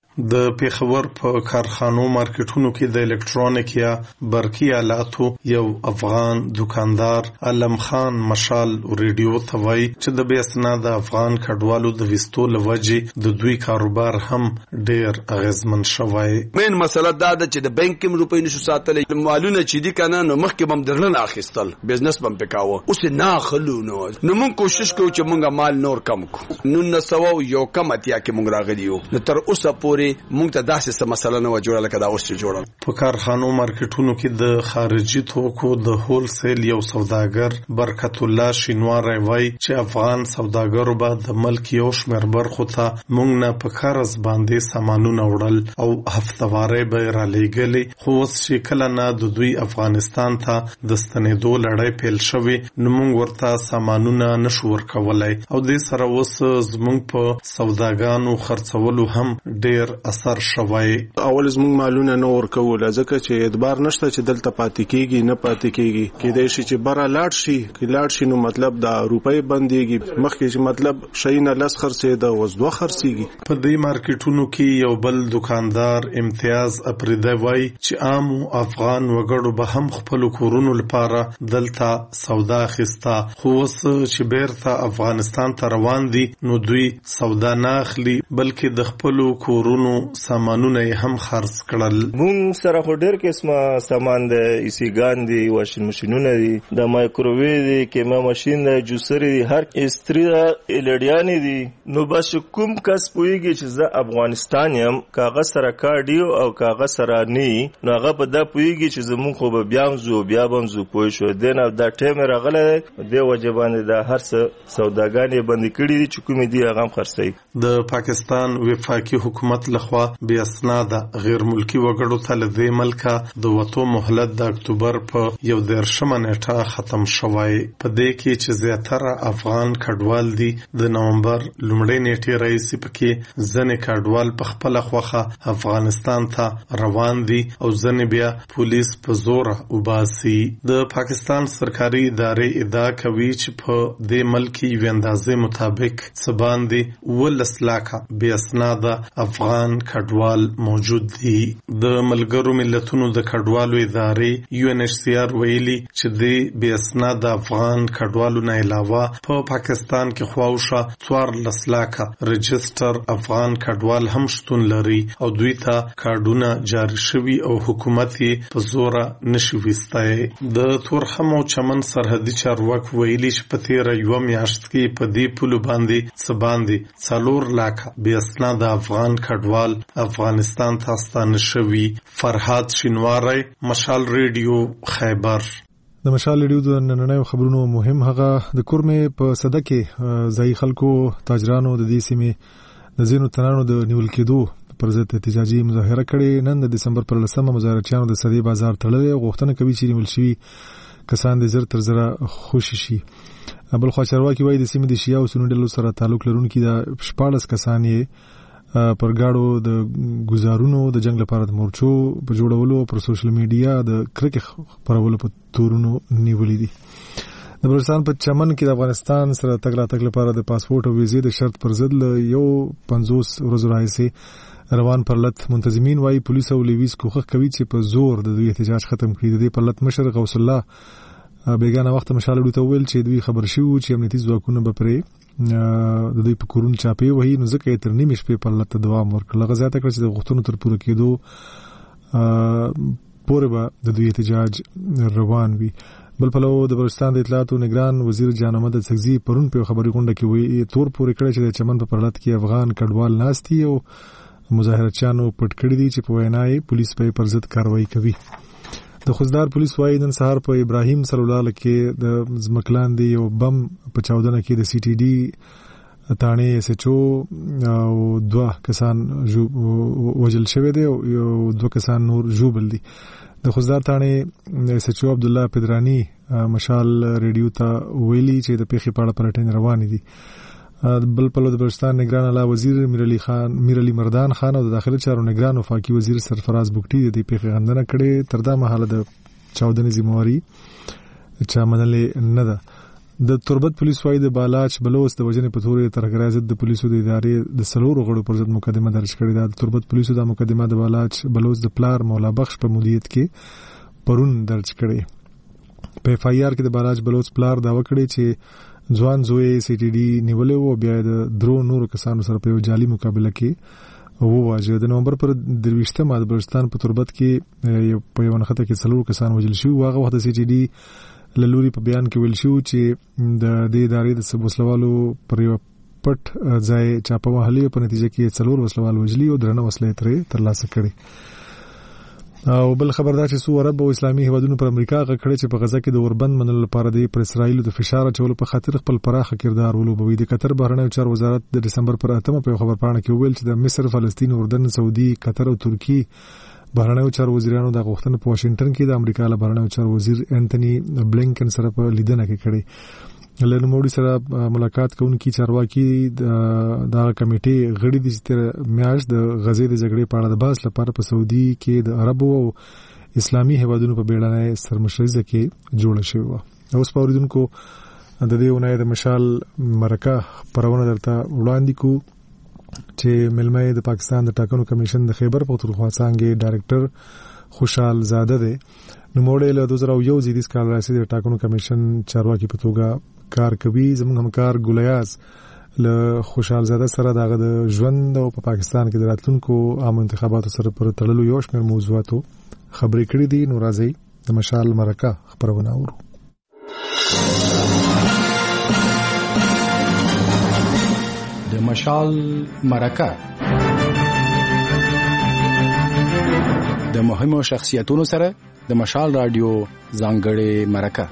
د پیښور په کارخانو مارکیټونو کې د الکترونیک یا برقي آلاتو یو افغان دکاندار علم خان مشال ریډیو ته وایي چې د بیا اسناد افغان کډوالو د وستو لوجې د دوی کاروبار هم ډیر اغیزمن شوی. مین مسله دا ده چې د بانک کې روپۍ نشو ساتلې، مالونه چې دي کنه نو مخکې بم درنه اخیستل، بزنس بم پکاوه، اوس نه خلو نو موږ کوشش کوو چې موږ مال نور کم کو. 1901 کم کې موږ راغلی یو نو تر اوسه پورې مونږ ته داسې څه مسله نه و جوړه لکه دا اوس چې جوړه. په کارخانو مارکیټونو کې د خارجي توکو د هول سیل یو سوداګر برکت الله شینوار وایي چې افغان سوداګرو به د ملک یو شمېر برخو ته مونږ نه په قرض باندې سامانونه وړل او هفتوارې به را لېږلې. خو اوس چې کله نه د دوی افغانستان ته د ستنېدو لړۍ پیل شوې نو مونږ ورته سامانونه نشو ورکولی او دې سره اوس زمونږ په سوداګانو خرڅولو هم ډېر اثر شوی. اول زموږ مالونه نه ورکول ځکه چې اعتبار نشته چې دلته پاتې کیږي نه پاتې کیږي. کېدای شي چې بره لاړ شي، کې لاړ شي نو مطلب د روپۍ بنديږي، مخکې چې مطلب شي نه لس خرڅې د وزدو خرڅيږي. په دې مارکیټونو کې یو بل دکاندار امتیاز اپریده وای چې عام افغان وګړو به هم خپل کورونو لپاره دلته سودا خستا، خو اوس چې بیرته افغانستان ته روان دي نو دوی سودا نه اخلي بلکې د خپل کورونو سامانونه هم خرڅ کړل. مونږ سره خو ډېر قسمه سامان دی، ایسیګان دي، واشن ماشینونه دي، د مایکروویو دي، کیما ماشین دی، جوسر دي، هر استری دا الډیان دي. نو بس کوم کس پويږي چې زه افغانستان يم کاغذ سره کارډیو او کاغذ سره ني نو هغه په دا پويږي چې زمون خو به بیا هم زو پوي شو دنه دا ټیم راغله د وجبان د هر څه سوداګانې بند کړي دي چې کوم دي هغه خرڅي. د پاکستان وفاقي حکومت لخوا بیا اسناد غیر ملکی وګړو ته له دې ملکه د وټو مهلت د اکتوبر په 11 نیټه ختم شوی. په دې کې چې زیاتره افغان کډوال دي د نومبر لومړۍ نیټې راځي پکې ځنې کډوال په خپل خوخه افغانستان ته روان دي او ځنې بیا پولیس په زور وباسي. د پاکستان سرکاري ادارې ادعا کوي چې په دې ملکی وندازې مطابق سباندې 19 لک بیا اسناد افغان کډوال موجود دي. د ملګرو ملتونو د کډوالو ادارې UNHCR ویلي چې د بیا اسناد افغان کډوالو نه علاوه په پاکستان کې خواوشه 14 لک رجستر افغان کډوال هم شتون لري او دوی ته کارډونه جاری شوي او حکومت یې په زور نشي وستای. د تورخم او چمن سرحدي چارواکي ویلي چې په تیر یو میاشت کې په دې پلو باندې سباندې 4 لک بیا اسناد افغان کډوال افغانستان ته ستانه شوي. فرهاد شینواری، مشال ریډیو، خیبر. د مشال ریډیو د نننۍ خبرونو مهم هغه د کورمې په صده کې ځای خلکو تاجرانو د دې سیمې د زینو تنانو د نیول کېدو پر ضد احتجاجي مظاهره کړې. نن د دسمبر پر 10 مظاهرچیانو د صدې بازار تړلې غوښتنه کوي چې نیول شوي کسان د زر تر زره خوشي شي. بل خو چارواکي وایي د سیمې د شیعه او سني ډلو سره تعلق لرونکي د 14 کسان یې پر گاډو د گزارونو د جنگ لپاره د مورچو په جوړولو پر سوشل میډیا د کرکه خپرولو په تورونو نیولې دي. د بلوچستان په چمن کې د افغانستان سره تګ لپاره د پاسپورت او ویزې د شرط پر ضد یو 50 ورځې راهیسې روان پرلط منتظمین وايي پولیس او لیویز کوښښ کوي چې په زور د دوی احتجاج ختم کړي. د دې پرلط مشر غوث الله بیگانه وخت مشال ډو ته ویل چې دوی خبر شوی چې امنیتي ځواکونه به پرې د دوی په کورون چاپی وهي نو ځکه تر نیمه شپې پرلط دوام ورکړل. غزا ته کړ چې د غوښتنو تر پوره کېدو پورې به د دوی احتجاج روان وي. بل پلو د بلوچستان د اطلاعات او نگران وزیر جان احمد سغزی پرون په خبري غونډه کې وی تور پورې کړی چې د چمن په پرلط کې افغان کډوال ناشتي او مظاهرچیانو پټ کړی دي چې په وینای پولیس په ضد کاروایی کوي. د خوزدار پولیس وايي نن سهار په ابراهیم سلولال کې د زمکلاندې یو بم په چاودنه کې د سی ټي ډي تانه اس ایچ او او 2 کسان وجل شوی دي او 2 کسان نور جوبل دي. د خوزدار تانه اس ایچ او عبد الله پدرانی مشال ریډیو ته ویلي چې د پیښې په اړه پلټنې روانې دي. بل په د بلوچستان نگران اعلی وزیر میر علي مردان خان او د داخلي چارو نگران وفاقي وزیر سرفراز بوکټي د پیښې غندنه کړې. تر دا مهاله د چاودنې ذمہواری چا منلې نه ده. د تربت پولیس وايي د بالاچ بلوچ د وجنې په تورې ترګرای ضد د پولیسو د ادارې د سلور غړو پر ضد مقدمه درج کړې ده. د تربت پولیسو د مقدمه د بالاچ بلوچ د پلار مولا بخش په مدیریت کې پرون درج کړې. په اف آی آر کې د بالاچ بلوچ پلار دا وکړي چې ځوان زوی سی ټي ډي نیولې او بیا د درو نورو کسانو سره په جعلي مقابله کې وواجه. د نومبر پر 23 د بلوچستان په تربت کې په یو نخته کې څلور کسان وجل شو. هغه وخت سی ټي ډي لوري په بیان کې ویل شو چې د دې ادارې د سبوسلوالو پر یو پټ ځای چاپه وهلي په نتیجه کې څلور وسلوال وجلي او درنه وسلې ترې ترلاسه کړي. او بل خبردار چې سو عرب او اسلامي هیوادونو پر امریکا غکړي چې په غزا کې د اوربند منلو لپاره د اسرایل د فشار چولو په خاطر خپل پراخه کردار ولوبوي. د قطر بهرنیو چارو وزارت د دسمبر پر 8 په خبر پاڼه کې ویل چې د مصر، فلسطین، اردن، سعودي، قطر او ترکی بهرنیو چارو وزیرانو د غوښتنې په واشنگټن کې د امریکا له بهرنیو چارو وزیر انټونی بلینکن سره په لیدنه کې کړي. لنوموړي سره ملاقات کوونکي چارواکي د کمیټې غړي د میاشت د غزې د جګړې په اړه د بحث لپاره په سعودي کې د عربو او اسلامي هیوادونو په بیړنۍ سرمشرۍ کې جوړ شوی و. اوس په اوریدونکو د دې ونای د مشال مرکه پرونه درته وړاندې کو چې ملمه د پاکستان د ټاکنو کمیشن د خیبر پختونخوا څنګه ډایرکټر خوشحال زاده ده. نو موډل د 2001 زیدیس کال راځي د ټاکنو کمیشن چارواکي په توګه کار کوي. زموږ همکار ګولیاز له خوشحال زاده سره د ژوند او په پاکستان کې د راتلونکو عام انتخاباتو سره پر تړلو یو شمېر موضوعاتو خبرې کړې دي. نو راځي د مشال مرکه خبرونه اورو. د مشال مرکه د مهمو شخصیتونو سره د مشال رادیو ځانګړې مرکه.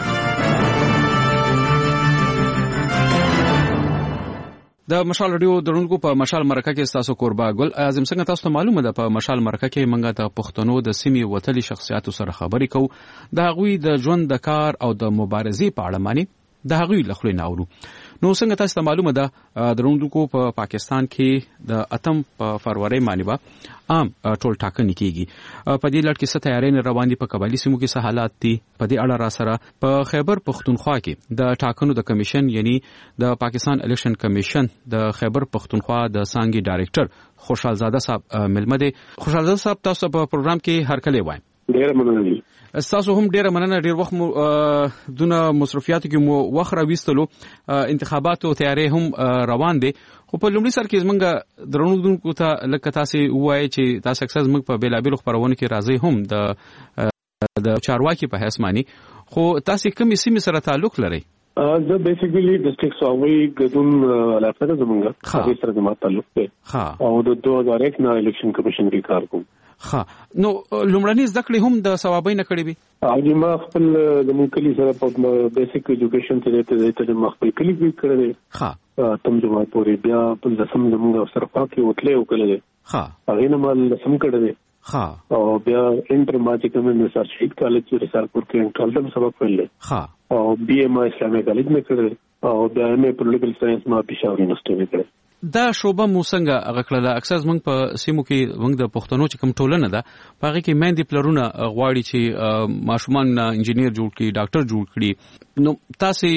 د مشال رادیو درونکو په مشال مرکه کې تاسو قربا ګل اعظم څنګه تاسو ته معلومه ده په مشال مرکه کې منګه د پښتنو د سیمې وتلي شخصیتو سره خبرې کوو. د هغوی د ژوند، د کار او د مبارزې په اړه معنی د هغوی له خلې ناورو. نو څنګه تاسو ته معلومه ده درونکو په پاکستان کې د 8 په فروری باندې با عام ټول ټاکنې کیږي. په دې لړ کې څه تیاري روان دي، په قبایلی سیمو کې څه حالات دي، په دې اړه را سره په خیبر پختونخوا کې د ټاکنو د کمیشن یعنی د پاکستان الیکشن کمیشن د خیبر پختونخوا د څنګه ډایرکټر خوشحال زاده صاحب ملمه دي. خوشحال زاده صاحب تاسو په پروګرام کې هر کله وایم. ډیر مننه. تاسو هم ډیره مننه. ډیر وخت دونه مصرفیاتو کې مو وخت راويستلو، انتخاباتو تیاری هم روان دي. خو په لومړي سر کې زمونږ درونکو ته لکه تاسو وایي چې تاسو اکثر زمونږ په بیلابل خبرونه کې راځي هم د چارواکي په حیث معنی. خو تاسو کوم سیمه سره تعلق لرئ؟ زه بیسیکلی ډسټریکټ ساوي ګدون علاقه د زمونږ هغه سره د تعلق دی او د 2001 نه الیکشن کمیشن کې کار کوم. نو لومړني زده کړې هم د ثوابۍ نه کړې وي؟ او ما خپل د مونکلي سره په بیسیک ایجوکیشن ته ما خپل کلی کې کړی. تم جماعت پورې بیا په لسم زموږ سره پاکي وتلې وکړلې. هغه نه مال لسم کړی. او بیا انټر ماجیک کمن ریسرچ شهید کالج رسالپور کې ټولم سبق ویلې. او بي ام اسلامي کالج مې کړی او بیا مې پولیټیکل ساينس ما پېښور یونیورسيټي کې کړی. دا شوبه مو څنګه غکړه اکثر موږ په سیمو کې موږ د پښتنو چې کوم ټولنه ده پاره کې مېندې پلرونه غواړي چې ماشومان انجینیر جوړ کړي ډاکټر جوړ کړي نو تاسو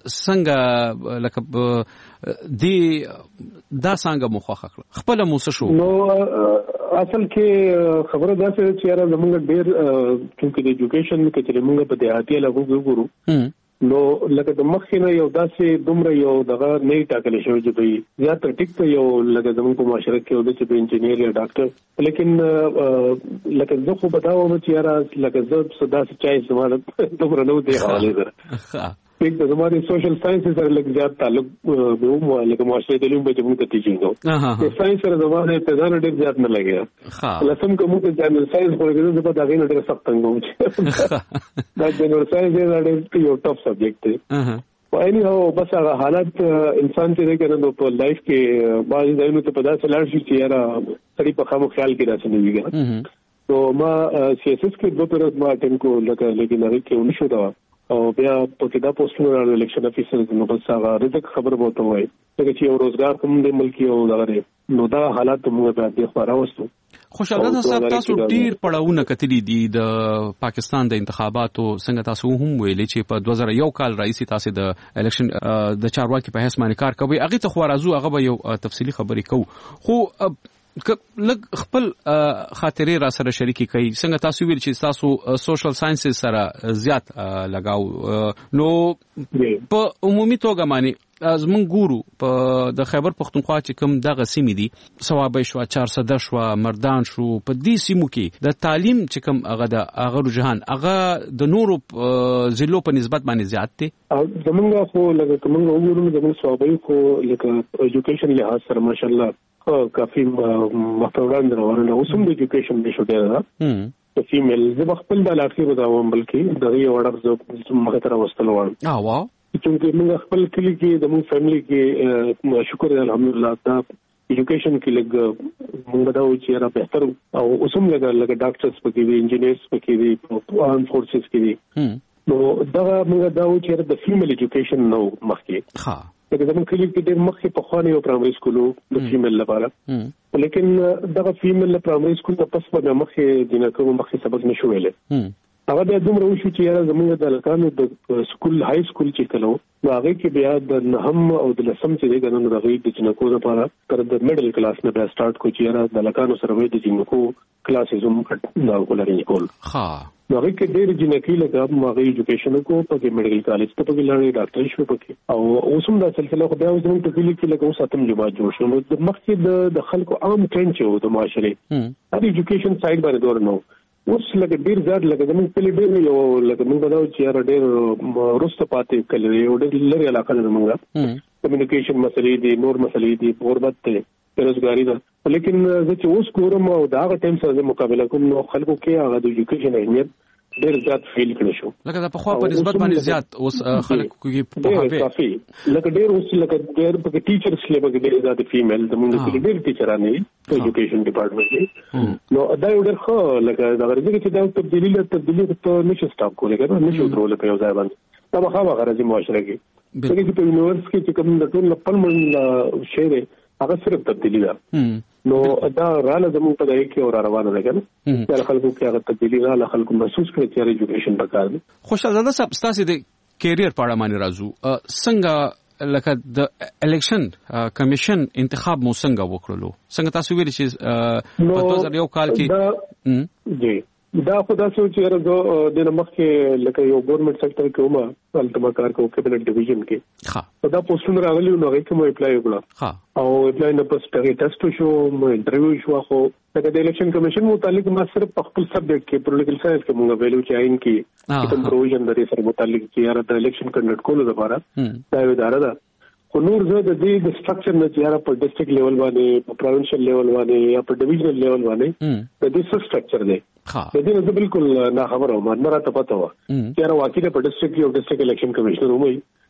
څنګه لکه دی دا څنګه مخه خپل مو څه شو نو اصل کې خبره ده چې را زموږ ډېر چې د ایجوکیشن کې چې موږ په دیهاتي علاقو کې ګورو نو لکه د مخینه یو داسې دومره یو دغه نه ټاکل شوی چې به یا ته ټیک ته یو لکه زموږ په معاشره کې یو چې انجینیر یا ډاکټر لیکن لکه زه خو بداوم چې را لکه زه صدا سچای سماله دومره نو دی حواله سره एक तो हमारे सोशल साइंस सर लग जाता ताल्लुक वो लेकिन मास्टर तालीम पे जब मुझे टीचिंग हो तो साइंस सर हमारे पैदान डेट जात न लगे लसम को मुझे जानल साइंस पढ़ के तो पता आगे न डेट सकता हूँ मुझे that general science is that your top subject है एनी हाउ बस हालात इंसान से देखे ना तो लाइफ के बाद जाए तो पता चला कि यार सड़ी पखामो ख्याल की राशि नहीं गया तो माँ सीएसएस के दो तरह माँ अटेंड को लगा लेकिन अभी के 19 था او بیا په کې دا پوسټونه راغلي الیکشن افیسر نو بس هغه رزق خبر بوته وای چې یو روزګار کوم د ملکی او دغه نو دا حالات موږ په دې خبره واستو خوشاله صاحب تاسو ډیر پړاوونه کتلی دي د پاکستان د انتخاباتو څنګه تاسو هم ویلې چې په 2001 کال رئیس تاسو د الیکشن د چارواکي په حساب باندې کار کوي هغه ته خو راځو هغه یو تفصیلی خبرې کوو خو لږ خپل خاطرې را سره شریکي کوي څنګه تاسو ویل چې تاسو سوشل ساينسز سره زیات لگاو نو په عمومي توګه باندې زمونږ ګورو په د خیبر پختونخوا چې کوم دغه سیمې دي ثوابه شو 400 شو مردان شو په دې سیمو کې د تعلیم چې کوم هغه رجحان هغه د نورو ضلعو په نسبت باندې زیات دي زمونږ خو لکه کوم وګورو زمونږ ثوابه خو لکه ایجوکیشن لحاظ سره ماشاءالله کافی محتویات روانه اوسم د ایجوکیشن نشو دی دا د فیمیل زه خپل د علاقې بداوم بلکې دغه وړر زه مخه تر وستل وړم واو چې موږ خپل کلی کې د موږ فیملی کې شکر الحمدلله دا ایجوکیشن کې لګ موږ دا و چې را بهتر او اوسم لګ ډاکټرز پکې دي انجینیرز پکې دي آرم فورسز کې دي نو دا موږ دا و چې د فیمیل ایجوکیشن نو مخکې ها لکه زموږ کلی کې ډېر مخکې په خواني او پرایمري سکولو د فیمیل لپاره لیکن دا فیمیل پرایمري سکول ته پس په مخکې د نکو مخکې سبق نشو ویلې هغه د دومره وشو چې یاره زموږ د لکانو د سکول های سکول چې کلو هغه کې بیا د نهم او د لسم چې دغه نن راغی د جنکو لپاره تر د میډل کلاس نه بیا سٹارټ کو چې یاره د لکانو سره وې د جنکو کلاسز هم دا ولري کول ها هغه کې ډېر جنکی لګا ماغه ایجوکیشن کو په میډیکل کالج ته په لړۍ ډاکټر شو پکې او اوسم دا سلسله خو بیا زموږ په کلی کې لګو ساتم جماعت جوړ شو نو د مخکې د خلکو عام ټرند چې و د معاشري د ایجوکیشن سایډ باندې دور نو اوس لکه ډیر زیات لکه زموږ په لید یو لکه موږ دا چې یاره ډیر روسته پاتې کړي یو ډیر لري علاقه نه موږ کمیونیکیشن مسلې دي نور مسلې دي غربت ته بیروزګاری ده لیکن زه چې اوس کوم او دا غا ټیم سره مقابله کوم نو خلکو کې هغه د ایجوکیشن اهمیت ډیر زیات فیل کړی شو لکه د پخوا په نسبت باندې زیات اوس خلکو کې په هغه کافي لکه ډیر اوس لکه ډیر په ټیچرز لیول کې ډیر زیات فیمیل د موږ کې ډیر ټیچرانه په ایجوکیشن ډپارټمنټ کې نو دا یو ډیر خو لکه دا غرض کې دا تبدیلی ته نشي سټاپ کولای کنه نشي درول په یو ځای باندې دا مخه غرض معاشره کې څنګه چې په یونیورسيټي کې چې کوم د ټول خپل من شعر هغه صرف تبدیلی ده نو دا رااله زموږ په دای کې اور روانه ده کنه چې خلکو کې هغه تبدیلی رااله خلکو محسوس کړي چې ایجوکیشن پکار دي خوشاله صاحب تاسو د کیریئر په اړه باندې راځو څنګه لکه د الیکشن کمیشن انتخاب مو څنګه وکړلو څنګه تاسو ویل چې په 2001 کال کې جی دا خدا سوچ یې د مخکې لکه یو ګورنمنت سېکټر کې ومه التما کار کو کیبنټ ډیویژن کې ها دا پوسټونه راغلي نو هغه کوم اپلای وکړه ها او اپلای نه پس ټیسټ شو مو انټرویو شو خو لکه د الیکشن کمیشن متعلق ما صرف خپل سبجیکټ کې پولیټیکل ساينس کې موږ ویلو چې عین کې کوم پروویژن د سره متعلق چې یاره د الیکشن کنډکټ کولو لپاره دا یو اداره ده خو نور زه د دې د سټرکچر نه چې په ډیسټریکټ لیول باندې په پروینشل لیول باندې یا په ډیویژنل لیول باندې د دې څه سټرکچر دی د دې نه بالکل نه خبره ومه نه راته پته و چې واقعي په ډیسټریکټ یو ډیسټریکټ الیکشن کمیشنر ومه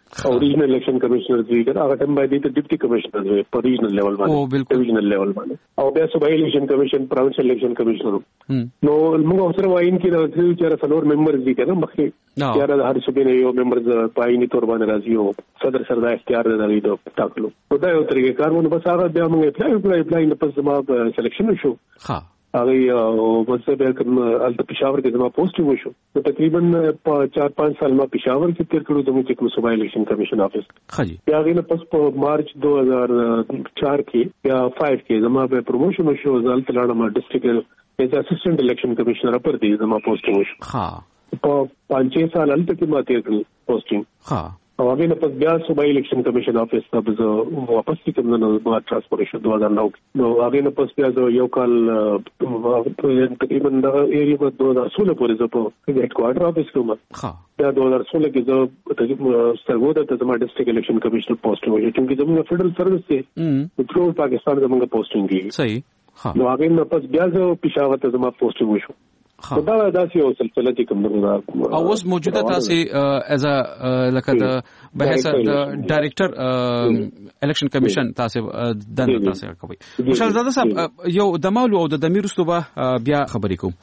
اوریجنل الیکشن کمشنر دی هغه ټیم باندې ته ډیپټي کمشنر دی په ریجنل لیول باندې ډیویژنل لیول باندې او بیا صوبایي الیکشن کمیشن پروینشل الیکشن کمیشنر نو موږ سره وایم کې د چې څلور ممبرز دي کنه مخکې چې د هر صوبې نه یو ممبرز پایني تور باندې راځي او صدر سره د اختیار لري د ټاکلو په دا یو طریقې کارونه بس هغه بیا موږ اپلای نه پس ما سلیکشن شو هغه وڅ به کوم الته پېښور کې زما پوسټینګ وشو نو تقریبا 4-5 سال ما پېښور کې تیر کړو د موږ کوم صوبایي الیکشن کمیشن افیس خجی بیا غینه پس په مارچ 2004 کې یا 5 کې زما به پروموشن وشو ځل تلاړم ډیسټریکټ ایز اسسټنټ الیکشن کمیشنر پر دی زما پوسټینګ وشو په 5-6 سال الته کې ما تیر کړو پوسټینګ او هغه نه پس بیا صوبایي الیکشن کمیشن افیس ته زه واپس کوم نو ما ټرانسفر شو 2009 نو هغه نه پس بیا یو کال تقریبا د ایریا په 2016 پورې زه په هیډ کوارټر افیس کوم بیا 2016 کې زه سرګودا ته زما ډیسټریکټ الیکشن کمیشنر پوسټینګ وشو چې زموږ فدرل سروس دی ټول پاکستان زموږ پوسټینګ دی صحیح نو هغه نه پس بیا زه پېښور ته زما پوسټینګ وشو دا داسې یو سلسله چې کوم نه او اوس موجوده تاسو از لکه د بحث د ډایریکټر الیکشن کمیشن تاسو دنه تاسو کوي مشال زاده صاحب یو د مالو او د دمیر استوبه بیا خبرې کوم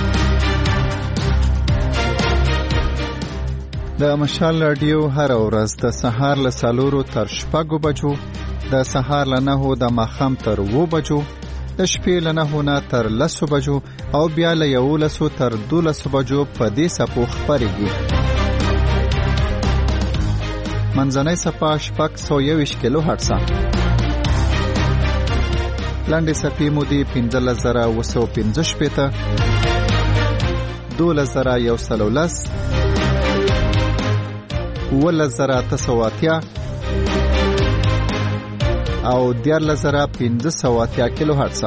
د مشال رادیو هر ورځ د سهار له 4 تر 6 بجو د سهار له 9 د ماخام تر 2 بجو د شپې له 9 تر 10 بجو او بیا له 11 تر 12 بجو په دې سپو خبرېږي منځنۍ صفه 621 کیلو هرتز لاندې صفې مودې 15915 2110 11980 او 14580 کیلو هرتز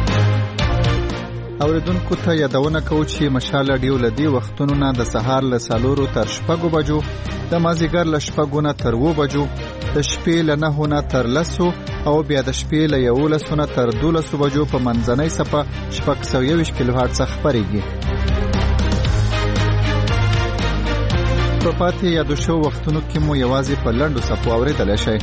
اوریدونکو ته یادونه کوم چې مشال رادیو لدی وختونو نه د سهار له 4 تر 6 بجو د مازیګر له 6 نه تر 2 بجو د شپې له 9 نه تر 10 او بیا د شپې له 11 نه تر 12 بجو په منځنۍ صفه 621 کیلو هرتز خبرېږي په پاتې یادو شو وختونو کې مو یوازې په لنډو صفو اوریدل شي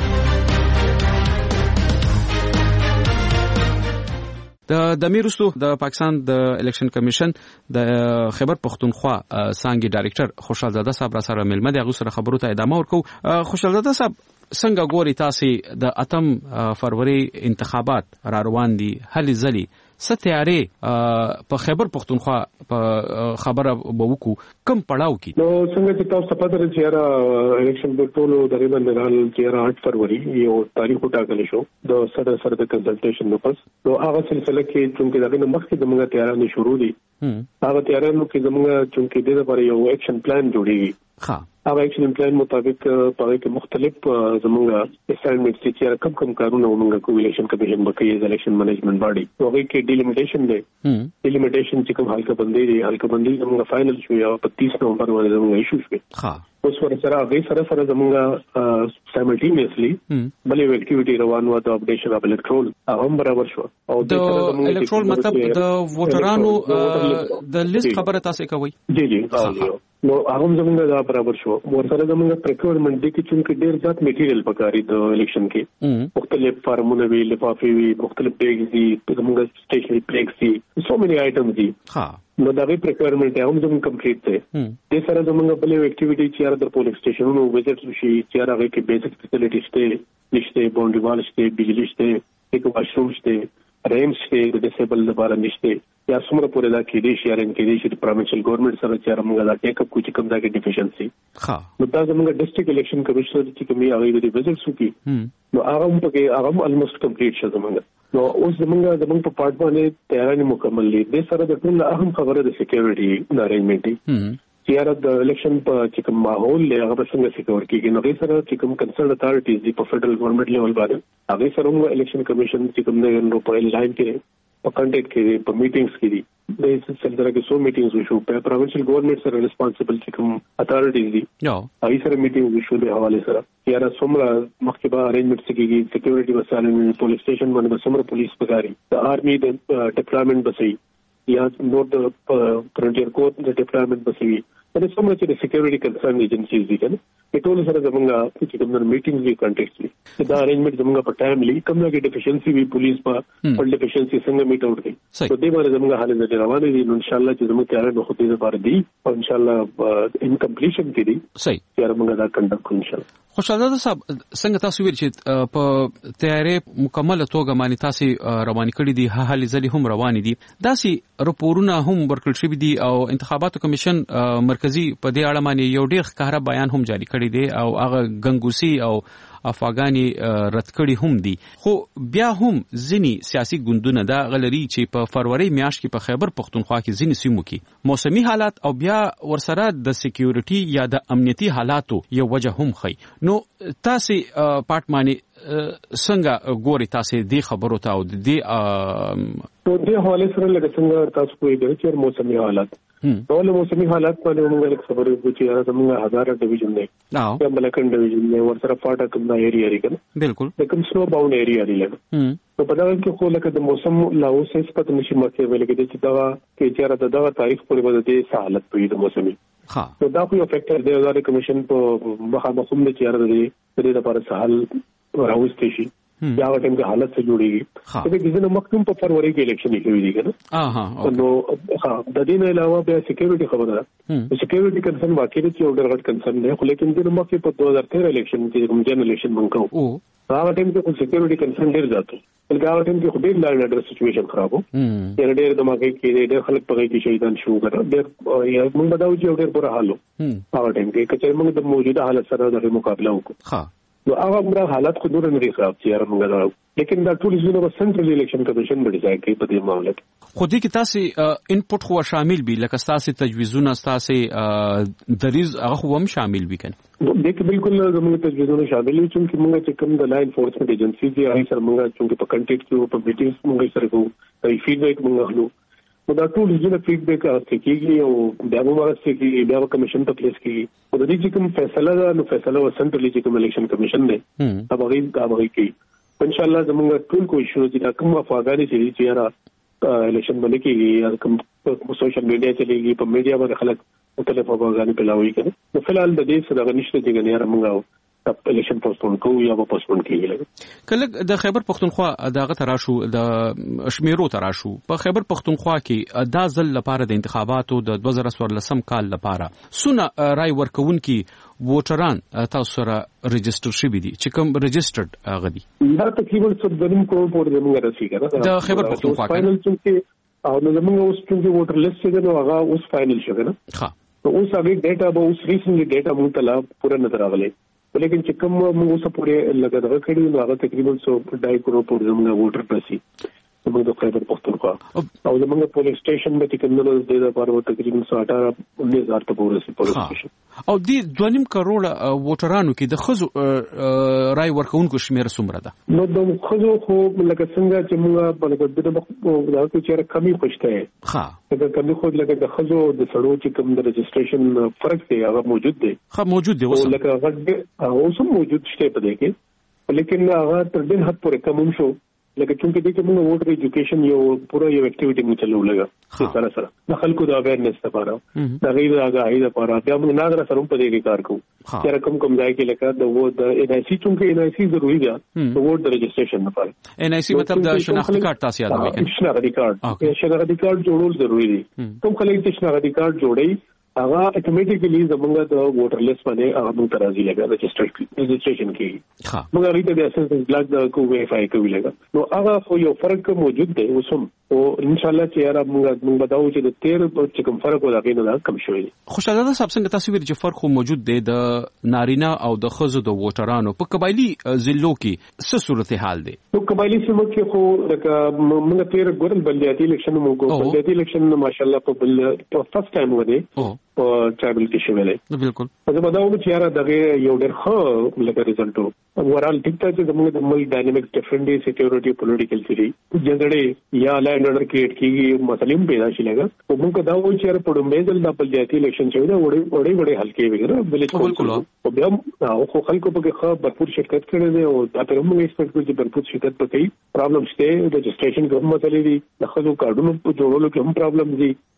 د میرستو د پاکستان د الیکشن کمیشن د خیبر پختونخوا څنګه ډایریکټر خوشحال زاده صاحب را سره ملمه دی هغه سره خبرو ته ادامه ورکو خوشحال زاده صاحب څنګه ګوري تاسو د 8 فروری انتخابات را روان دي هلي ځلي ستیارې په خیبر پختونخوا په خبره وکړو کم پړاو کې نو څنګه چې تاسو په پدره چې را الیکشن د ټولو تقریبا مهال چې را 8 فروری یو تاریخ ټاکل شو د سره د کنسلټیشن نو پس نو هغه سلسله کې چې دغه مخکې د موږ تیارانه شروع دي هغه تیارانو کې زموږ چې د لپاره یو اکشن پلان جوړیږي هغه اکشن پلان مطابق په کې مختلف زموږ اساینمنټ چې کوم کارونه موږ کوو الیکشن کمیشن بکې الیکشن مینجمنت باډي هغه کې ډیلیمیټیشن دی ډیلیمیټیشن چې کوم حلقه بندي دی حلقه بندي زموږ فائنل شو یا 30 نومبر باندې زموږ ایشو شو اوس ورسره هغه سره زموږ سایملټینیسلی بلې اکټیویټي روان و د اپډیشن اف الکترول هم برابر شو او د الکترول مطلب د ووټرانو د لیست خبره تاسو کوي جی نو هغه زموږ دا برابر شو ورسره زموږ پریکورمنت دي چې ډېر ځات میټیریل پکاري د الیکشن کې مختلف فارمونه وی لفافي وی مختلف بیگز دي زموږ سټیشنری پلیکس دي سو مینی آیټمز دي نو دا وی پریکورمنت هم زموږ کمپلیټ دی د سره زموږ بلې اکټیویټي چې د پولیس سټیشنونو وزټ شي چې هغه کې بیسیک فیسیلیټیز ته نشته باونډري وال شته بجلی شته یک واشروم شته ریمز شته د ډیسیبل لپاره نشته یا څومره پورې دا کې دي شیرین کې دي چې پروینشل ګورنمنت سره چې موږ دا ټیک اپ کوو چې کوم دا کې ډیفیشنسي نو دا زموږ ډیسټریکټ الیکشن کمیشنر چې کومي هغه د وزټ سو کی نو هغه په هغه الموست کمپلیټ شو زموږ نو اوس زموږ په پارت باندې تیاری مکمل دي د سره د ټول اهم خبره د سکیورټي د ارینجمنت دي چې د الیکشن په چې کوم ماحول له هغه څنګه سکیور کیږي نو غیر سره چې کوم کنسرن اتھارټیز دي په فدرل ګورنمنت لیول باندې هغه سره موږ الیکشن کمیشن چې کوم نه په لاین کې په کانټیکټ کې په میټینګز کې دي د سلسله کې سو میټینګز وشو په پروینشل ګورنمنت سره ریسپانسیبل چې کوم اتھارټیز دي هغه سره میټینګ وشو د حواله سره یاره څومره مخکې به ارینجمنټ کېږي سکیورټي وسایل پولیس سټیشن باندې څومره پولیس پکاري د آرمي د ډیپلویمنٹ بسې یا نور د فرنټیر کور د ډیپلویمنٹ بسې دا څومره چې د سکیورټي کنسرن ایجنسیز دي کنه ټول سره زمونږ چې کوم میټینګز وی کانټیکټ دي دا ارینجمنت زمونږ په ټایم لې کومه کې ډیفیشنسي وی پولیس په ډیفیشنسي څنګه میټ اوټ کړي په دې باندې زمونږ حالت د روانه دي ان شاء الله چې زموږ تیار نه خو دې لپاره دي او ان شاء الله ان کمپلیشن کې دي صحیح تیار موږ دا کنډکټ ان شاء الله. خوشاله صاحب څنګه تاسو ویل چې په تیارې مکمله توګه باندې تاسو روان کړی دي هلي ځلې هم روان دي داسې راپورونه هم ورکړل شوی دي او انتخاباتو کمیشن مرکزی په دې اړه باندې یو ډېر ښکاره بیان هم جاری کړی دی او هغه غنګوسی او افغاني رد کړي هم دي خو بیا هم ځینی سیاسي ګوندونه دا غلري چې په فروری میاشت کې په خیبر پختونخوا کې ځینی سیمو کې موسمي حالات او بیا ورسره د سکیورټي یا د امنیتي حالاتو یو وجه هم خي نو تاسو پارټماني څنګه ګوري تاسو دې خبرو ته او دې حواله سره لکه څنګه تاسو کوی د چیر موسمي حالات ټول موسمي حالات باندې موږ خبرې وکړو چې زموږ هزار ډیویژن دی یا ملکن ډیویژن دی ورسره فاټا کوم ایریا لري کنه بالکل د کوم سنو باوند ایریا دی لکه نو په دا کې خو لکه د موسم لاوسس پته نشي مکه ویل کې چې دا کې چیرې دا تاریخ پورې بده دي حالت په دې موسمي نو دا خو یو فیکټر دی د کمیشن په مخامخ هم د چیرې د دې لپاره سهال راوستي شي یا ټیم کې حالت څه جوړیږي چې د دې مخکوم په فروری کې الیکشن کېږي دي کنه نو د دې نه علاوه بیا سکیورټي خبره ده سکیورټي کنسرن واقعي چې یو ډېر غټ کنسرن دی خو لیکن د مخکې په 2013 الیکشن کې کوم جن الیکشن منکو هغه ټیم کې سکیورټي کنسرن ډېر ځاتو بلکې هغه ټیم کې ډېر لاړ اډر سچويشن خراب وو ډېر دماغي کې ډېر خلک په کې شهیدان شو کړه ډېر موږ بداو چې ډېر بره حالو هغه ټیم کې چې موږ د موجوده حالت سره د مقابله وکړو نو هغه موږ حالات خو نور نه لري خراب چې موږ لیکن دا ټول زونه په سنټرل الیکشن کمیشن باندې ځای کوي په دې معاملې کې خو دې کې تاسو انپوټ خو شامل بي لکه تاسو تجویزونه تاسو دریز هغه هم شامل وي کنه دې کې بالکل زموږ تجویزونه شامل دي چې موږ چې کوم د لا انفورسمنت ایجنسی دي هغه سره موږ چې په کنټیکټ کې په میټینګز موږ سره کوو ای فیډبیک موږ اخلو نو دا ټول زونه فیډبیک راځي او بیا موږ راځي بیا کمیشن ته پلیس کیږي او د دې کوم فیصله ده نو فیصله و سنټرل الیکشن کمیشن دی هغه کوي ان شاء الله زموږ ټول کوشش وکړي چې کوم افغاني چې یاره الیکشن باندې کېږي یا کوم سوشل میډیا چلیږي په میډیا باندې خلک مختلف افغاني پلاوي کوي نو فلحال د دې څخه نشته چې ګنې موږ الیکشن پوسټپون کوو یا به پوسټپون کیږي کله د خیبر پختونخوا دغه تراشو د شمیرو تراشو په خیبر پختونخوا کې د ځل لپاره د انتخاباتو د 2014 کال لپاره سونه رای ورکون کې ووټران تاسو سره ريجستره شوي دي چې کوم ريجسترډ غدي دا تقریبا 7 کروڑ پورې موږ رسیدل د خیبر پختونخوا فائنل چې او نو موږ اوس چې ووټر لیست څنګه هغه اوس فائنل شوه نه ها اوس هغه ډیټا به اوس ریسنټلی ډیټا موږ ته لا پوره نه راغلي لیکن چې کوم موږ اوس پورې لګا کړی نو هغه تقریبا 2.5 کروڑ پورې موږ ووټر پسي موږ د خیبر پختونخوا او زموږ پولیس سټیشن به چې کومه د لپاره تقریبا 18,000 ته پورې پولیس سټیشن او د 2.5 کروڑ ووټرانو کې د خزو رای ورکونکو شمیر څومره ده نو د خزو خو لکه څنګه چې موږ بلګد د دا چې کمی خوشته ها دا کمی خو لکه د خزو د سړو چې کوم د رجسټریشن فرق دی هغه موجود دی ها موجود دی اوس لکه هغه اوس موجود شته په دې کې لیکن هغه تر دې حد پورې کم شو لکه چونکه دې چې موږ ووټر ایجوکیشن یو پورا یو اکټیویټي موږ چلو لګا سره سره د خلکو د اویرنس لپاره د غیر آگاهی لپاره بیا موږ ناګره سره په دې کې کار کوو چې رقم کوم ځای کې لکه د ووټ د ان آی سی چونکه ان آی سی ضروری ده د ووټ د رجسټریشن لپاره ان آی سی مطلب د شناختی کارت تاسو یاد وکړئ شناختی کارت جوړول ضروری دي کوم خلک چې شناختی کارت جوړي هغه اتوماتیکلی زمونږ د ووټر لیست باندې هغه موږ ترازی لګا رجسټریشن کې موږ ریټ د اساس بلاک د کو ویریفای کوي لګا نو هغه خو یو فرق موجود دی اوسم او ان شاء الله چې یاره موږ بداو چې د 13 چې کوم فرق ولا غینه دا کم شوی خوشاله صاحب څنګه تاسو ویل چې فرق موجود دی د نارینه او د خزو د ووټرانو په قبایلی ضلعو کې څه صورتحال دی نو قبایلی سیمو کې خو لکه موږ 13 ګورل بلدیاتي الیکشن موږ بلدیاتي الیکشن ماشاءالله په فرست ټایم ودی په ټرایبل کې شوی دی بالکل زه بداوم چې یاره دغه یو ډېر ښه لکه ریزلټ اورال ټیک ته چې زموږ د ملک ډاینامیک ډیفرنٹ دی سکیورټي پولیټیکل سری جګړې یا لاینډ اورډر کریټ کیږي مسلې پیدا شي لګا او موږ دا وایو چې یاره په ډومبېزل د بلدیاتي الیکشن شوی دا وړي حلقې وګړه بلې بالکل او بیا خو خلکو په کې بھرپور شرکت کړي دي او دا پر موږ ایکسپیکټ کوو چې بھرپور شرکت پکې پرابلم شته رجسټریشن کوم مسلې دي د خلکو کارډونو په جوړولو کې هم پرابلم دي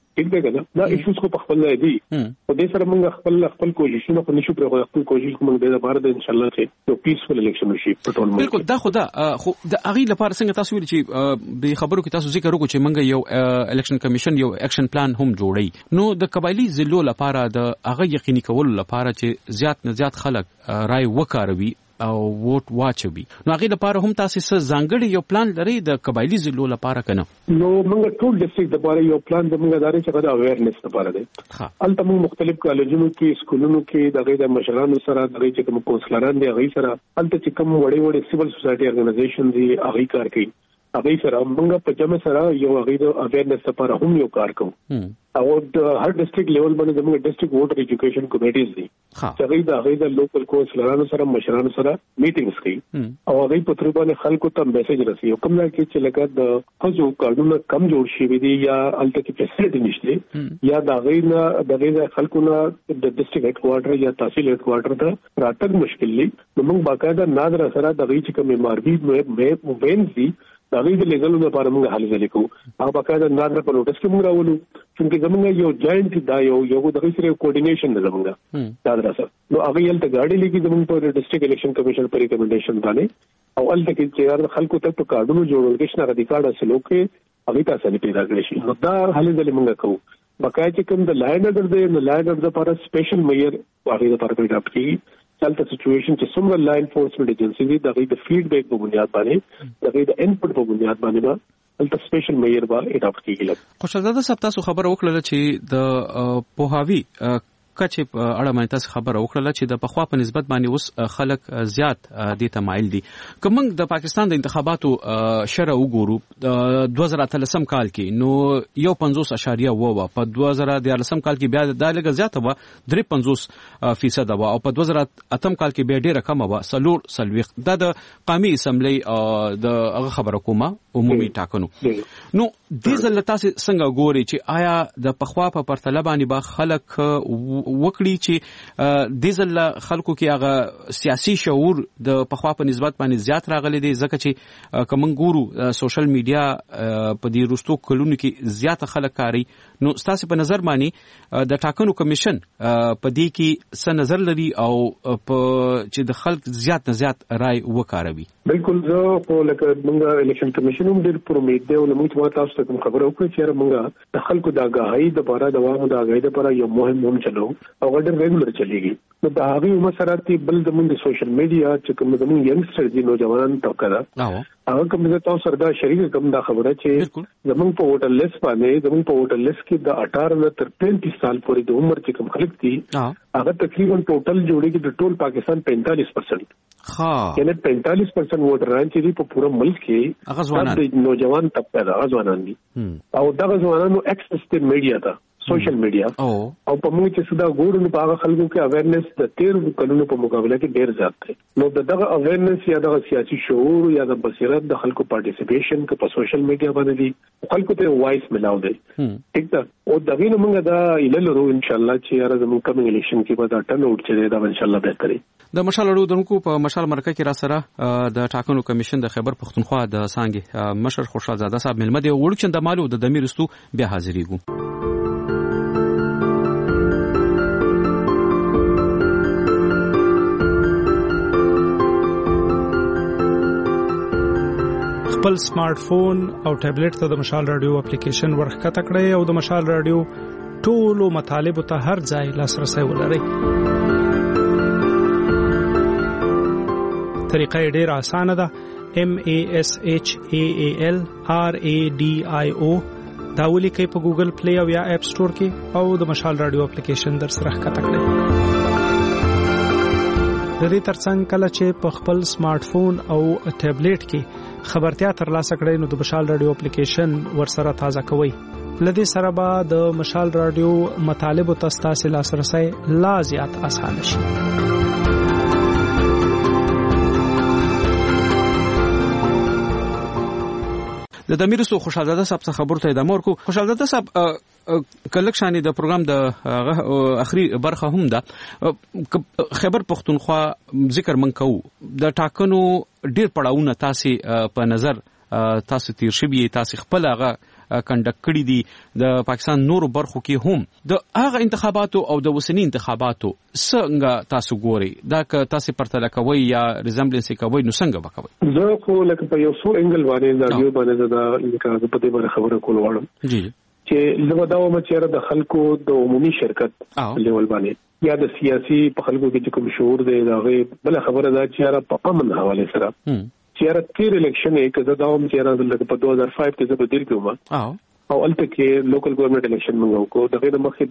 ټیک دی کنه دا ایشوز کو په خپل ځای دي او د سره موږ خپل کوششونه په نشو پر خپل کوشش موږ د لپاره د ان شاء الله چې یو پیسفل الیکشن وشي په ټول ملک. بالکل دا خو د اغي لپاره څنګه تاسو ویل چې به خبرو کې تاسو ذکر وکړو چې موږ یو الیکشن کمیشن یو اکشن پلان هم جوړی نو د قبایلی ضلعو لپاره د اغه یقیني کول لپاره چې زیات نه زیات خلک رائے وکاروي او ووټ واچوي نو هغه لپاره هم تاسو ځانګړي یو پلان لري د قبایلی ضلعو لپاره کنه نو موږ ټول ډیسټریکټ لپاره یو پلان د موږ ادارې څخه د اویرنس لپاره دی البته موږ مختلف کالجونو کې سکولونو کې دغه مشرانو سره دغه چې کوم کونسلران دي هغه سره البته چې کوم وړي سیول سوسایټي ارګنایزیشن دي هغه کار کوي هغه سره موږ په جمع سره یو هغه د اویرنس لپاره هم یو کار کوو او د هر ډیسټریکټ لیول باندې موږ ډیسټریکټ ووټر ایجوکیشن کمیټیز دي چې هغه د لوکل کونسلرانو سره مشرانو سره میټینګز کوي او هغه په تر باندې خلکو ته میسج رسي کوم ځای کې چې لکه د خزو کارډونه کم جوړ شي دي یا الته کې فیسیلیټي نشته یا دغه خلکو نه د ډیسټریکټ هډ کوارټر یا تحصیل هډ کوارټر ته راتګ مشکل دي نو موږ باقاعده نادر سره دغه چې کوم ماربي مې وینځي دغه د لیګلو لپاره موږ حل ځلې کوو هغه باقاعده نادر په نوټس کې موږ راولو چې زمونږ یو جاینټ دا یو دغه سره کوارډینیشن نه زمونږ نادر سره نو هغه یل ته گاډي لګي زمونږ په ډیسټریکټ الیکشن کمیشن پر ریکمنډیشن باندې او الته کې چې خلکو ته په کارډونو جوړول کې شنه ریکارډ حاصلو کې هغه تاسو پیدا کړی شي نو دا حل ځلې موږ کوو باقاعده چې کوم د لاین اډر دی نو لاین اډر لپاره سپیشل میئر هغه لپاره پیدا کړی چلته سچويشن چې څومره لا انفورسمنت ایجنسی دي دغه د فیډبیک په بنیاد باندې دغه د انپټ په بنیاد باندې البته سپیشل میئر با اډاپټ کیږي. خوشحالزاده صاحب تاسو خبر وکړه چې د پوهاوی کچې په اړه باندې تاسو خبره وکړه چې د پخوا په نسبت باندې اوس خلک زیات دې ته مایل دي. کوم د پاکستان د انتخاباتو شرع وګورو د 2013 کال کې نو 1.50% په 2014 کال کې بیا د لږ زیاته و 3.50% او په 2008 کال کې بیا ډیره کمه و 4.40 د قومي اسمبلی د هغه خبره کومه عمومي ټاکنو نو د ځل تاسو څنګه ګوري چې آیا د پخوا په پرتله باندې با خلک وکړي چې د ځل خلکو کې هغه سیاسي شعور د پخوا په نسبت باندې زیات راغلي دي ځکه چې کوم ګورو سوشل میډیا په دې رستو کلونو کې زیات خلک کاری نو تاسو په نظر باندې د ټاکنو کمیشن په دې کې څه نظر لري او په چې د خلک زیات نه زیات رائے وکاروي. بالکل زه په لکه موږ الیکشن کمیشن هم ډېر پر امید دی او موږ تاسو ته خبره وکړه چې موږ د خلکو د آگاهی د بارا د عوامو د آگاهی لپاره یو مهم هم چلو او ډېر ریګولر چلیږي نو د هغه مسراتي بل د موږ سوشل میډیا چې کوم د موږ ینګستر دي نوجوانان توګه هغه کوم د تاسو سره دا شریک کوم دا خبره چې زموږ په ووټر لیست باندې زموږ په ووټر لیست کې د 18 تر 35 سال پورې د عمر چې کوم خلک دي هغه تقریبا ټوټل جوړیږي د ټول پاکستان 45%. یعنی 45% ووټران چې په پوره ملک کې د نوجوان طبقه د ځوانان دي او د ځوانانو اکسس ته میډیا ته سوشل میډیا او په موږ چې صدا ګورو په هغه خلکو کې اویرنس د 13 کلونو په مقابله کې ډیر زیات دی نو دغه اویرنس یا د سیاسي شعور یا د بصیرت د خلکو پارټیسیپیشن کې په سوشل میډیا باندې دي خلکو ته وایس ملاو دی ټیک ده او دغه نو موږ دا ایللرو ان شاء الله چې راځم زموږ کمیټ الیکشن کې به دا ټرن اوټ چې دا ان شاء الله به کوي. د مشال اړوندونکو په مشال مرکه کې را سره د ټاکنو کمیشن د خیبر پختونخوا د سانګي مشر خوشحالزاده صاحب ملمه دی وړکچند مالو د دمیرستو بیا حاضرېګو. خپل سمارټ فون او ټابلیټ ته د مشال رادیو اپلیکیشن ورخکته کړئ او د مشال رادیو ټولو مطالب ته هر ځای لاسرسي ولرئ. طریقه ډېر اسانه ده MASHAAL RADIO دا ولیکئ په ګوګل پلی او یا اپ سٹور کې او د مشال رادیو اپلیکیشن در سره ښکته کړئ. د دې ترڅنګ کله چې په خپل سمارټ فون او ټابلیټ کې خبرتیا ترلاسه کړئ نو د مشال رادیو اپلیکیشن ورسره تازه کوئ. لدې سره به د مشال رادیو مطالب او تاسو لاسرسي لا زیات اسانه شي. د دمیرستو خوشحالزاده صاحب څخه خبرو ته ادامه ورکو. خوشحالزاده صاحب کلک شانی د پروګرام د اخري برخه هم ده خیبر پختونخوا ذکر من کوو د ټاکنو ډیر پړاوونه تاسو په نظر تاسو تیر شوی تاسو خپل هغه کنډک کړي دي د پاکستان نورو برخو کې هم د هغه انتخاباتو او د وسنی انتخاباتو څنګه تاسو ګوري دا که تاسو پرتله کوي یا ریزمبلنس کوي نو څنګه وکوي زه خو لکه په یو څو انګل باندې دا یو باندې دا لکه په دې باندې خبره کول غواړم جی چې زه دا وایم چې د خلکو د عمومي شرکت لیول باندې یا د سیاسي په خلکو کې کوم شعور دی دا غي بل خبره ده چې په امن حواله سره چې تیر الیکشن یې کزه دا هم چې لکه په 2005 کې زه بدل کوم او الته کې لوکل ګورنمنت الیکشن موږ کو دغه مخکې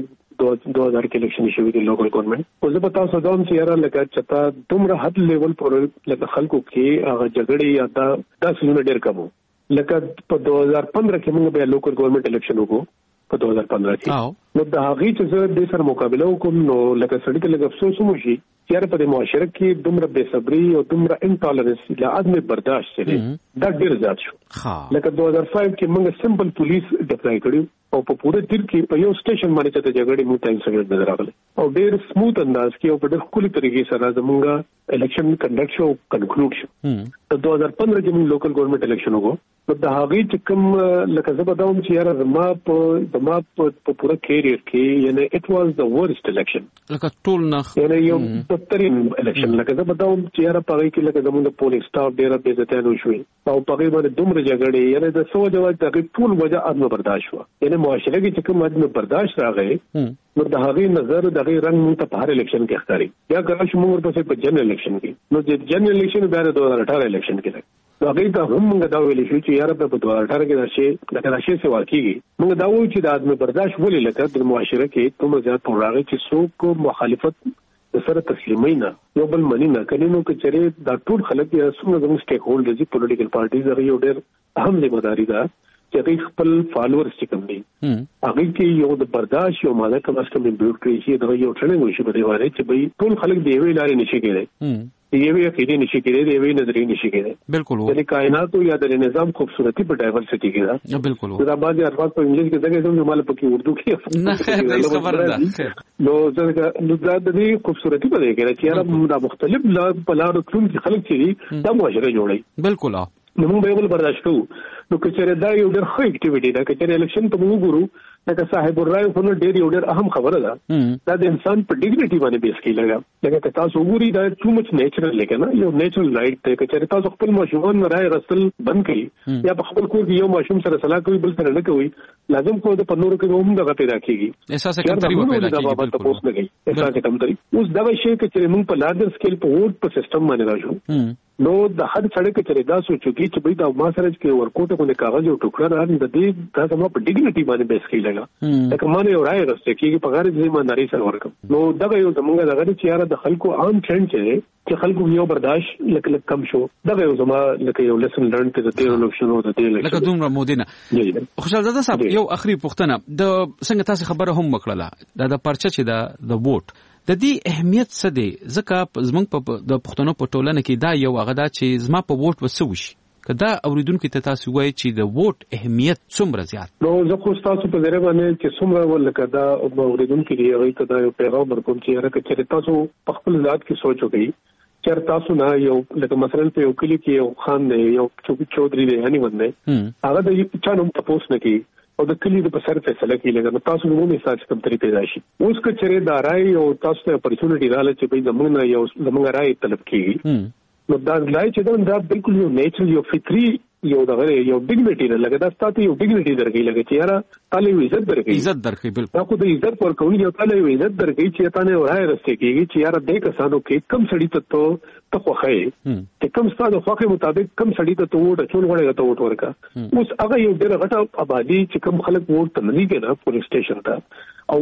2000 کې الیکشن شوی دی لوکل ګورنمنت او زه په تاسو دا هم چې لکه چتا دومره حد لیول پر لکه خلکو کې هغه جګړې یا دا څه ډېر کمو لکه په 2015 کې موږ به لوکل ګورنمنت الیکشن وکړو په 2015 کې نو دا هغه چې زه د سر مقابله وکم نو لکه سړی ته لږ افسوس مو شي چې په معاشره کې دومره بے صبري او دومره انټالرنس له عدم برداشت سره دا ډیر زیات شو لکه 2005 کې موږ سمپل پولیس ډپلای کړو او په پوره دیر کې په یو سټیشن باندې چې جګړې مو ټایم سره نظر راغله او ډیر سموث انداز کې او په ډېر خولي طریقې سره زمونږ الیکشن کنډکټ شو کنکلود شو په 2015 کې موږ لوکل ګورنمنت الیکشن وکړو نو دا هغه چې کوم لکه زه بداوم چې یاره زما په پوره کیریئر کې یعنی اټ واز د ورست الیکشن لکه ټول نه یعنی یو بدترین الیکشن لکه زه بداوم چې یاره په کې لکه زمونږ پولیس سټاف ډیر بے عزتانه شوی او په هغه باندې دومره جګړې یعنی د سو جواب د ټول وجه عدم برداشت شو یعنی معاشره کې چې کوم عدم برداشت راغی نو د هغه نظر د هغه رنگ مونږ ته په هر الیکشن کې ښکاري یا ګرځ موږ ورپسې په جنرال الیکشن کې نو چې جنرال الیکشن بیا د 2018 الیکشن کې نو هغه ته هم موږ دا ویل شو چې یاره په 2018 کې راشي څه واقعي موږ دا وایو چې د عدم برداشت ولې لکه د معاشره کې کوم زیات راغی چې څوک مخالفت سره تسلیمینا یو بل منینا کله نو چې چیرې دا ټول خلک یا څنګه زموږ سټیک هولډرز پولیټیکل پارټیز هغه یو ډېر اهم ذمہ داری ده چې خپل فالوورز چې کوم دي هغه کې یو د برداشت یو ماده کوم څه کوم بیوټ کوي چې دا یو ټریننګ وشي په دی واره چې به ټول خلک دی وی لارې نشي کېدای دی وی کې نشي کېدای دی وی نظرې نشي کېدای بالکل د کائنات یا د نظام خوبصورتي په ډایورسټي کې ده بالکل دا باندې الفاظ په انګلیسي کې څنګه زموږ مال پکې اردو کې نه خبر ده نو دا د دې خوبصورتي په دې کې چې دا مختلف په لارو ټول خلک چې دا معاشره جوړي بالکل نو موږ به ول برداشت کوو نو کچره دا یو ډېر ښه اکټیویټي ده کچره الیکشن ته موږ ګورو لکه صاحب الرای په نو ډېر یو ډېر اهم خبره ده دا د انسان په ډیګنیټي باندې بیس کیږي لکه تاسو وګورئ دا ټو مچ نیچرل لکه نه یو نیچرل رائټ ته کچره تاسو خپل ماشومان رائے رسل بند کړئ یا په خپل کور کې یو ماشوم سره صلاح کوي بل سره نه کوي لازم کو د پنور کې هم دغه پیدا کیږي احساس کمتري و پیدا کیږي بالکل اوس نه کوي احساس کمتري اوس دا شی چې موږ په لارجر سکیل په ووټ په سیستم باندې راځو نو د هر سړی کې دا سوچو چې به دا ما سره چې ورکوټه باندې کاغذ او ټوکړه راځي د دې دا سم په ډیګنیټي باندې بیس کیږي لکه مانه یو رائے راسته کیږي په غیر ځمنداري سره ورکم نو دا یو زمونږ دغه چې یاره د خلکو عام ټرند چې خلکو یو برداشت لکه کم شو دا یو زما لکه یو لیسن لرن ته د تیر الیکشن او د دې لکه دومره مودینه خوشحال زاده صاحب یو اخري پوښتنه د څنګه تاسو خبره هم وکړه دا د پرچه چې د ووټ د دې اهمیت څه دی ځکه زمونږ په د پښتنو په ټولنه کې دا یو هغه دا چې زما په ووټ وسوي کدا اوریدونکو ته تاسو وایي چې د ووټ اهمیت څومره زیات نو زه خو تاسو په ذریعہ باندې چې څومره ولکه دا اوریدونکو دی هغه ته دا یو پیغام ورکوم چې هغه چې تاسو په خپل ذات کې سوچ وکړئ چې تاسو نه یو لکه مثلا په یو کلی کې یو خان دی یو چودري دی هني ونه هغه د یو چا نوم تاسو نه کی او د کلی د په سر فیصله کې لګا تاسو نو مې ساتل کوم طریقې راشي اوس که چیرې دا راي او تاسو ته اپورچونټی رااله چې به زمونږ یو زمونږ راي طلب کیږي نو دا لای چې دا بالکل یو نیچرل یو فطري یو دغه یو ډیګنیټی نه لګا دا ستاسو یو ډیګنیټی درګي لګا چې یاره تعالی عزت درکې بالکل دا خو د عزت ورکوي یو تعالی عزت درګي چې تاسو راي راسته کیږي چې یاره دې کسانو کې کم سړی ته خوخه چې کم ستاسو خوخه مطابق کم سړی ته ووټ چول غوړې ته ووټ ورکا اوس هغه یو ډېر غټه آبادی چې کم خلک ووټ ته نه کېږي پولیس سټیشن ته او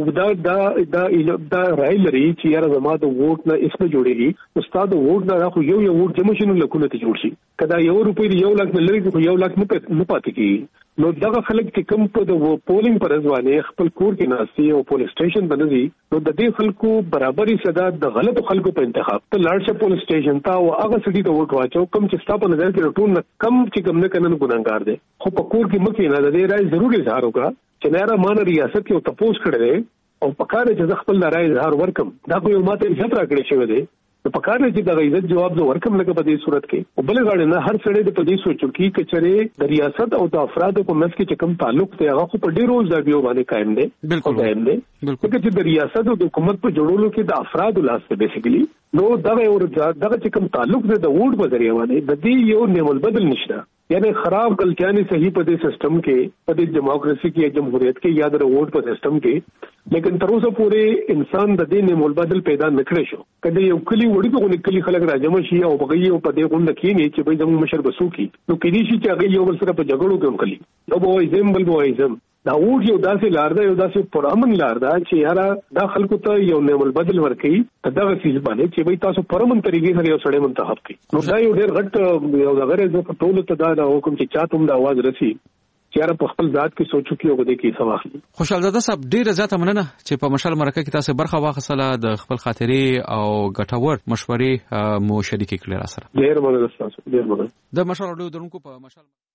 دا راي لري چې یاره زما د ووټ نه اسمه جوړيږي استاد ووټ نه راخو یو ووټ جمع شنو لکونه ته جوړ شي کدا یو روپۍ یو لک نه لري یو لک نه پاتې کیږي نو دغه خلک چې کوم په د پولینګ پر ځواني خپل کور کې ناسي او پولیس سټیشن باندې نو د دې خلکو برابرۍ صدا د غلطو خلکو په انتخاب ته لاړ شه پولیس سټیشن ته او هغه سړي ته ووټ واچو کوم چې ستاسو په نظر کې ټول نه کم چې کوم نه کنه ګناګار دي خو په کور کې مکه نه د دې راي ضروري اظهار وکړه چې ناره مان ریاست کې او تپوس کړي او په کار چې خپل راي اظهار ورکم دا کوم ماته عزت راکړي شوی دی په کار نه چې د عزت جواب زه ورکم لکه په دې صورت کې او بل غاړه نه هر سړی د پدې سوچو کې کچره د ریاست او د افرادو په منځ کې چې کوم تعلق دی هغه په ډیرو ځایونو باندې قائم دی بالکل قائم دی چې د ریاست او د حکومت په جوړولو کې د افرادو لاس ته بیسیکلی نو دغه چې کوم تعلق دی د ووټ په ذریعہ باندې د دې یو نیمل بدل نشته یعنی خراب غلطیاں صحیح په دې سیستم کې په دې ډیموکراسي کې جمهوریت کې یاد د ووټ په سیستم کې لیکن تر اوسه پورې انسان د دې نیمل بدل پیدا نکړي شو کله یو کلی وړي په کلی خلک راځم شي او بغي او په دې غونډه کې نه چې به زموږ مشر بسو کی نو کېدی شي چې هغه یو بل سره په جګړو کې کلی نو به ایزم بل به ایزم دا ووټ یو داسې لار ده یو داسې پرامن لار ده چې یاره دا خلکو ته یو نیمل بدل ورکړي دغه چیز باندې چې به تاسو پرامن طریقې سره یو سړی منتخب کړي نو دا یو ډېر غټ یو دغه زه په ټولو ته دا حکم چې چاته هم د आवाज رسی چې یاره په خپل ذات کې سوچو کې او دې کې سواخلي خوشحال زاده صاحب ډېر زیاته مننه چې په مشال مرکه کې تاسو برخه واخیستله د خپل خاطرې او ګټور مشورې مو شریکې کړې را سره ډېر مننه تاسو ډېر مننه د مشال اورېدونکو په مشال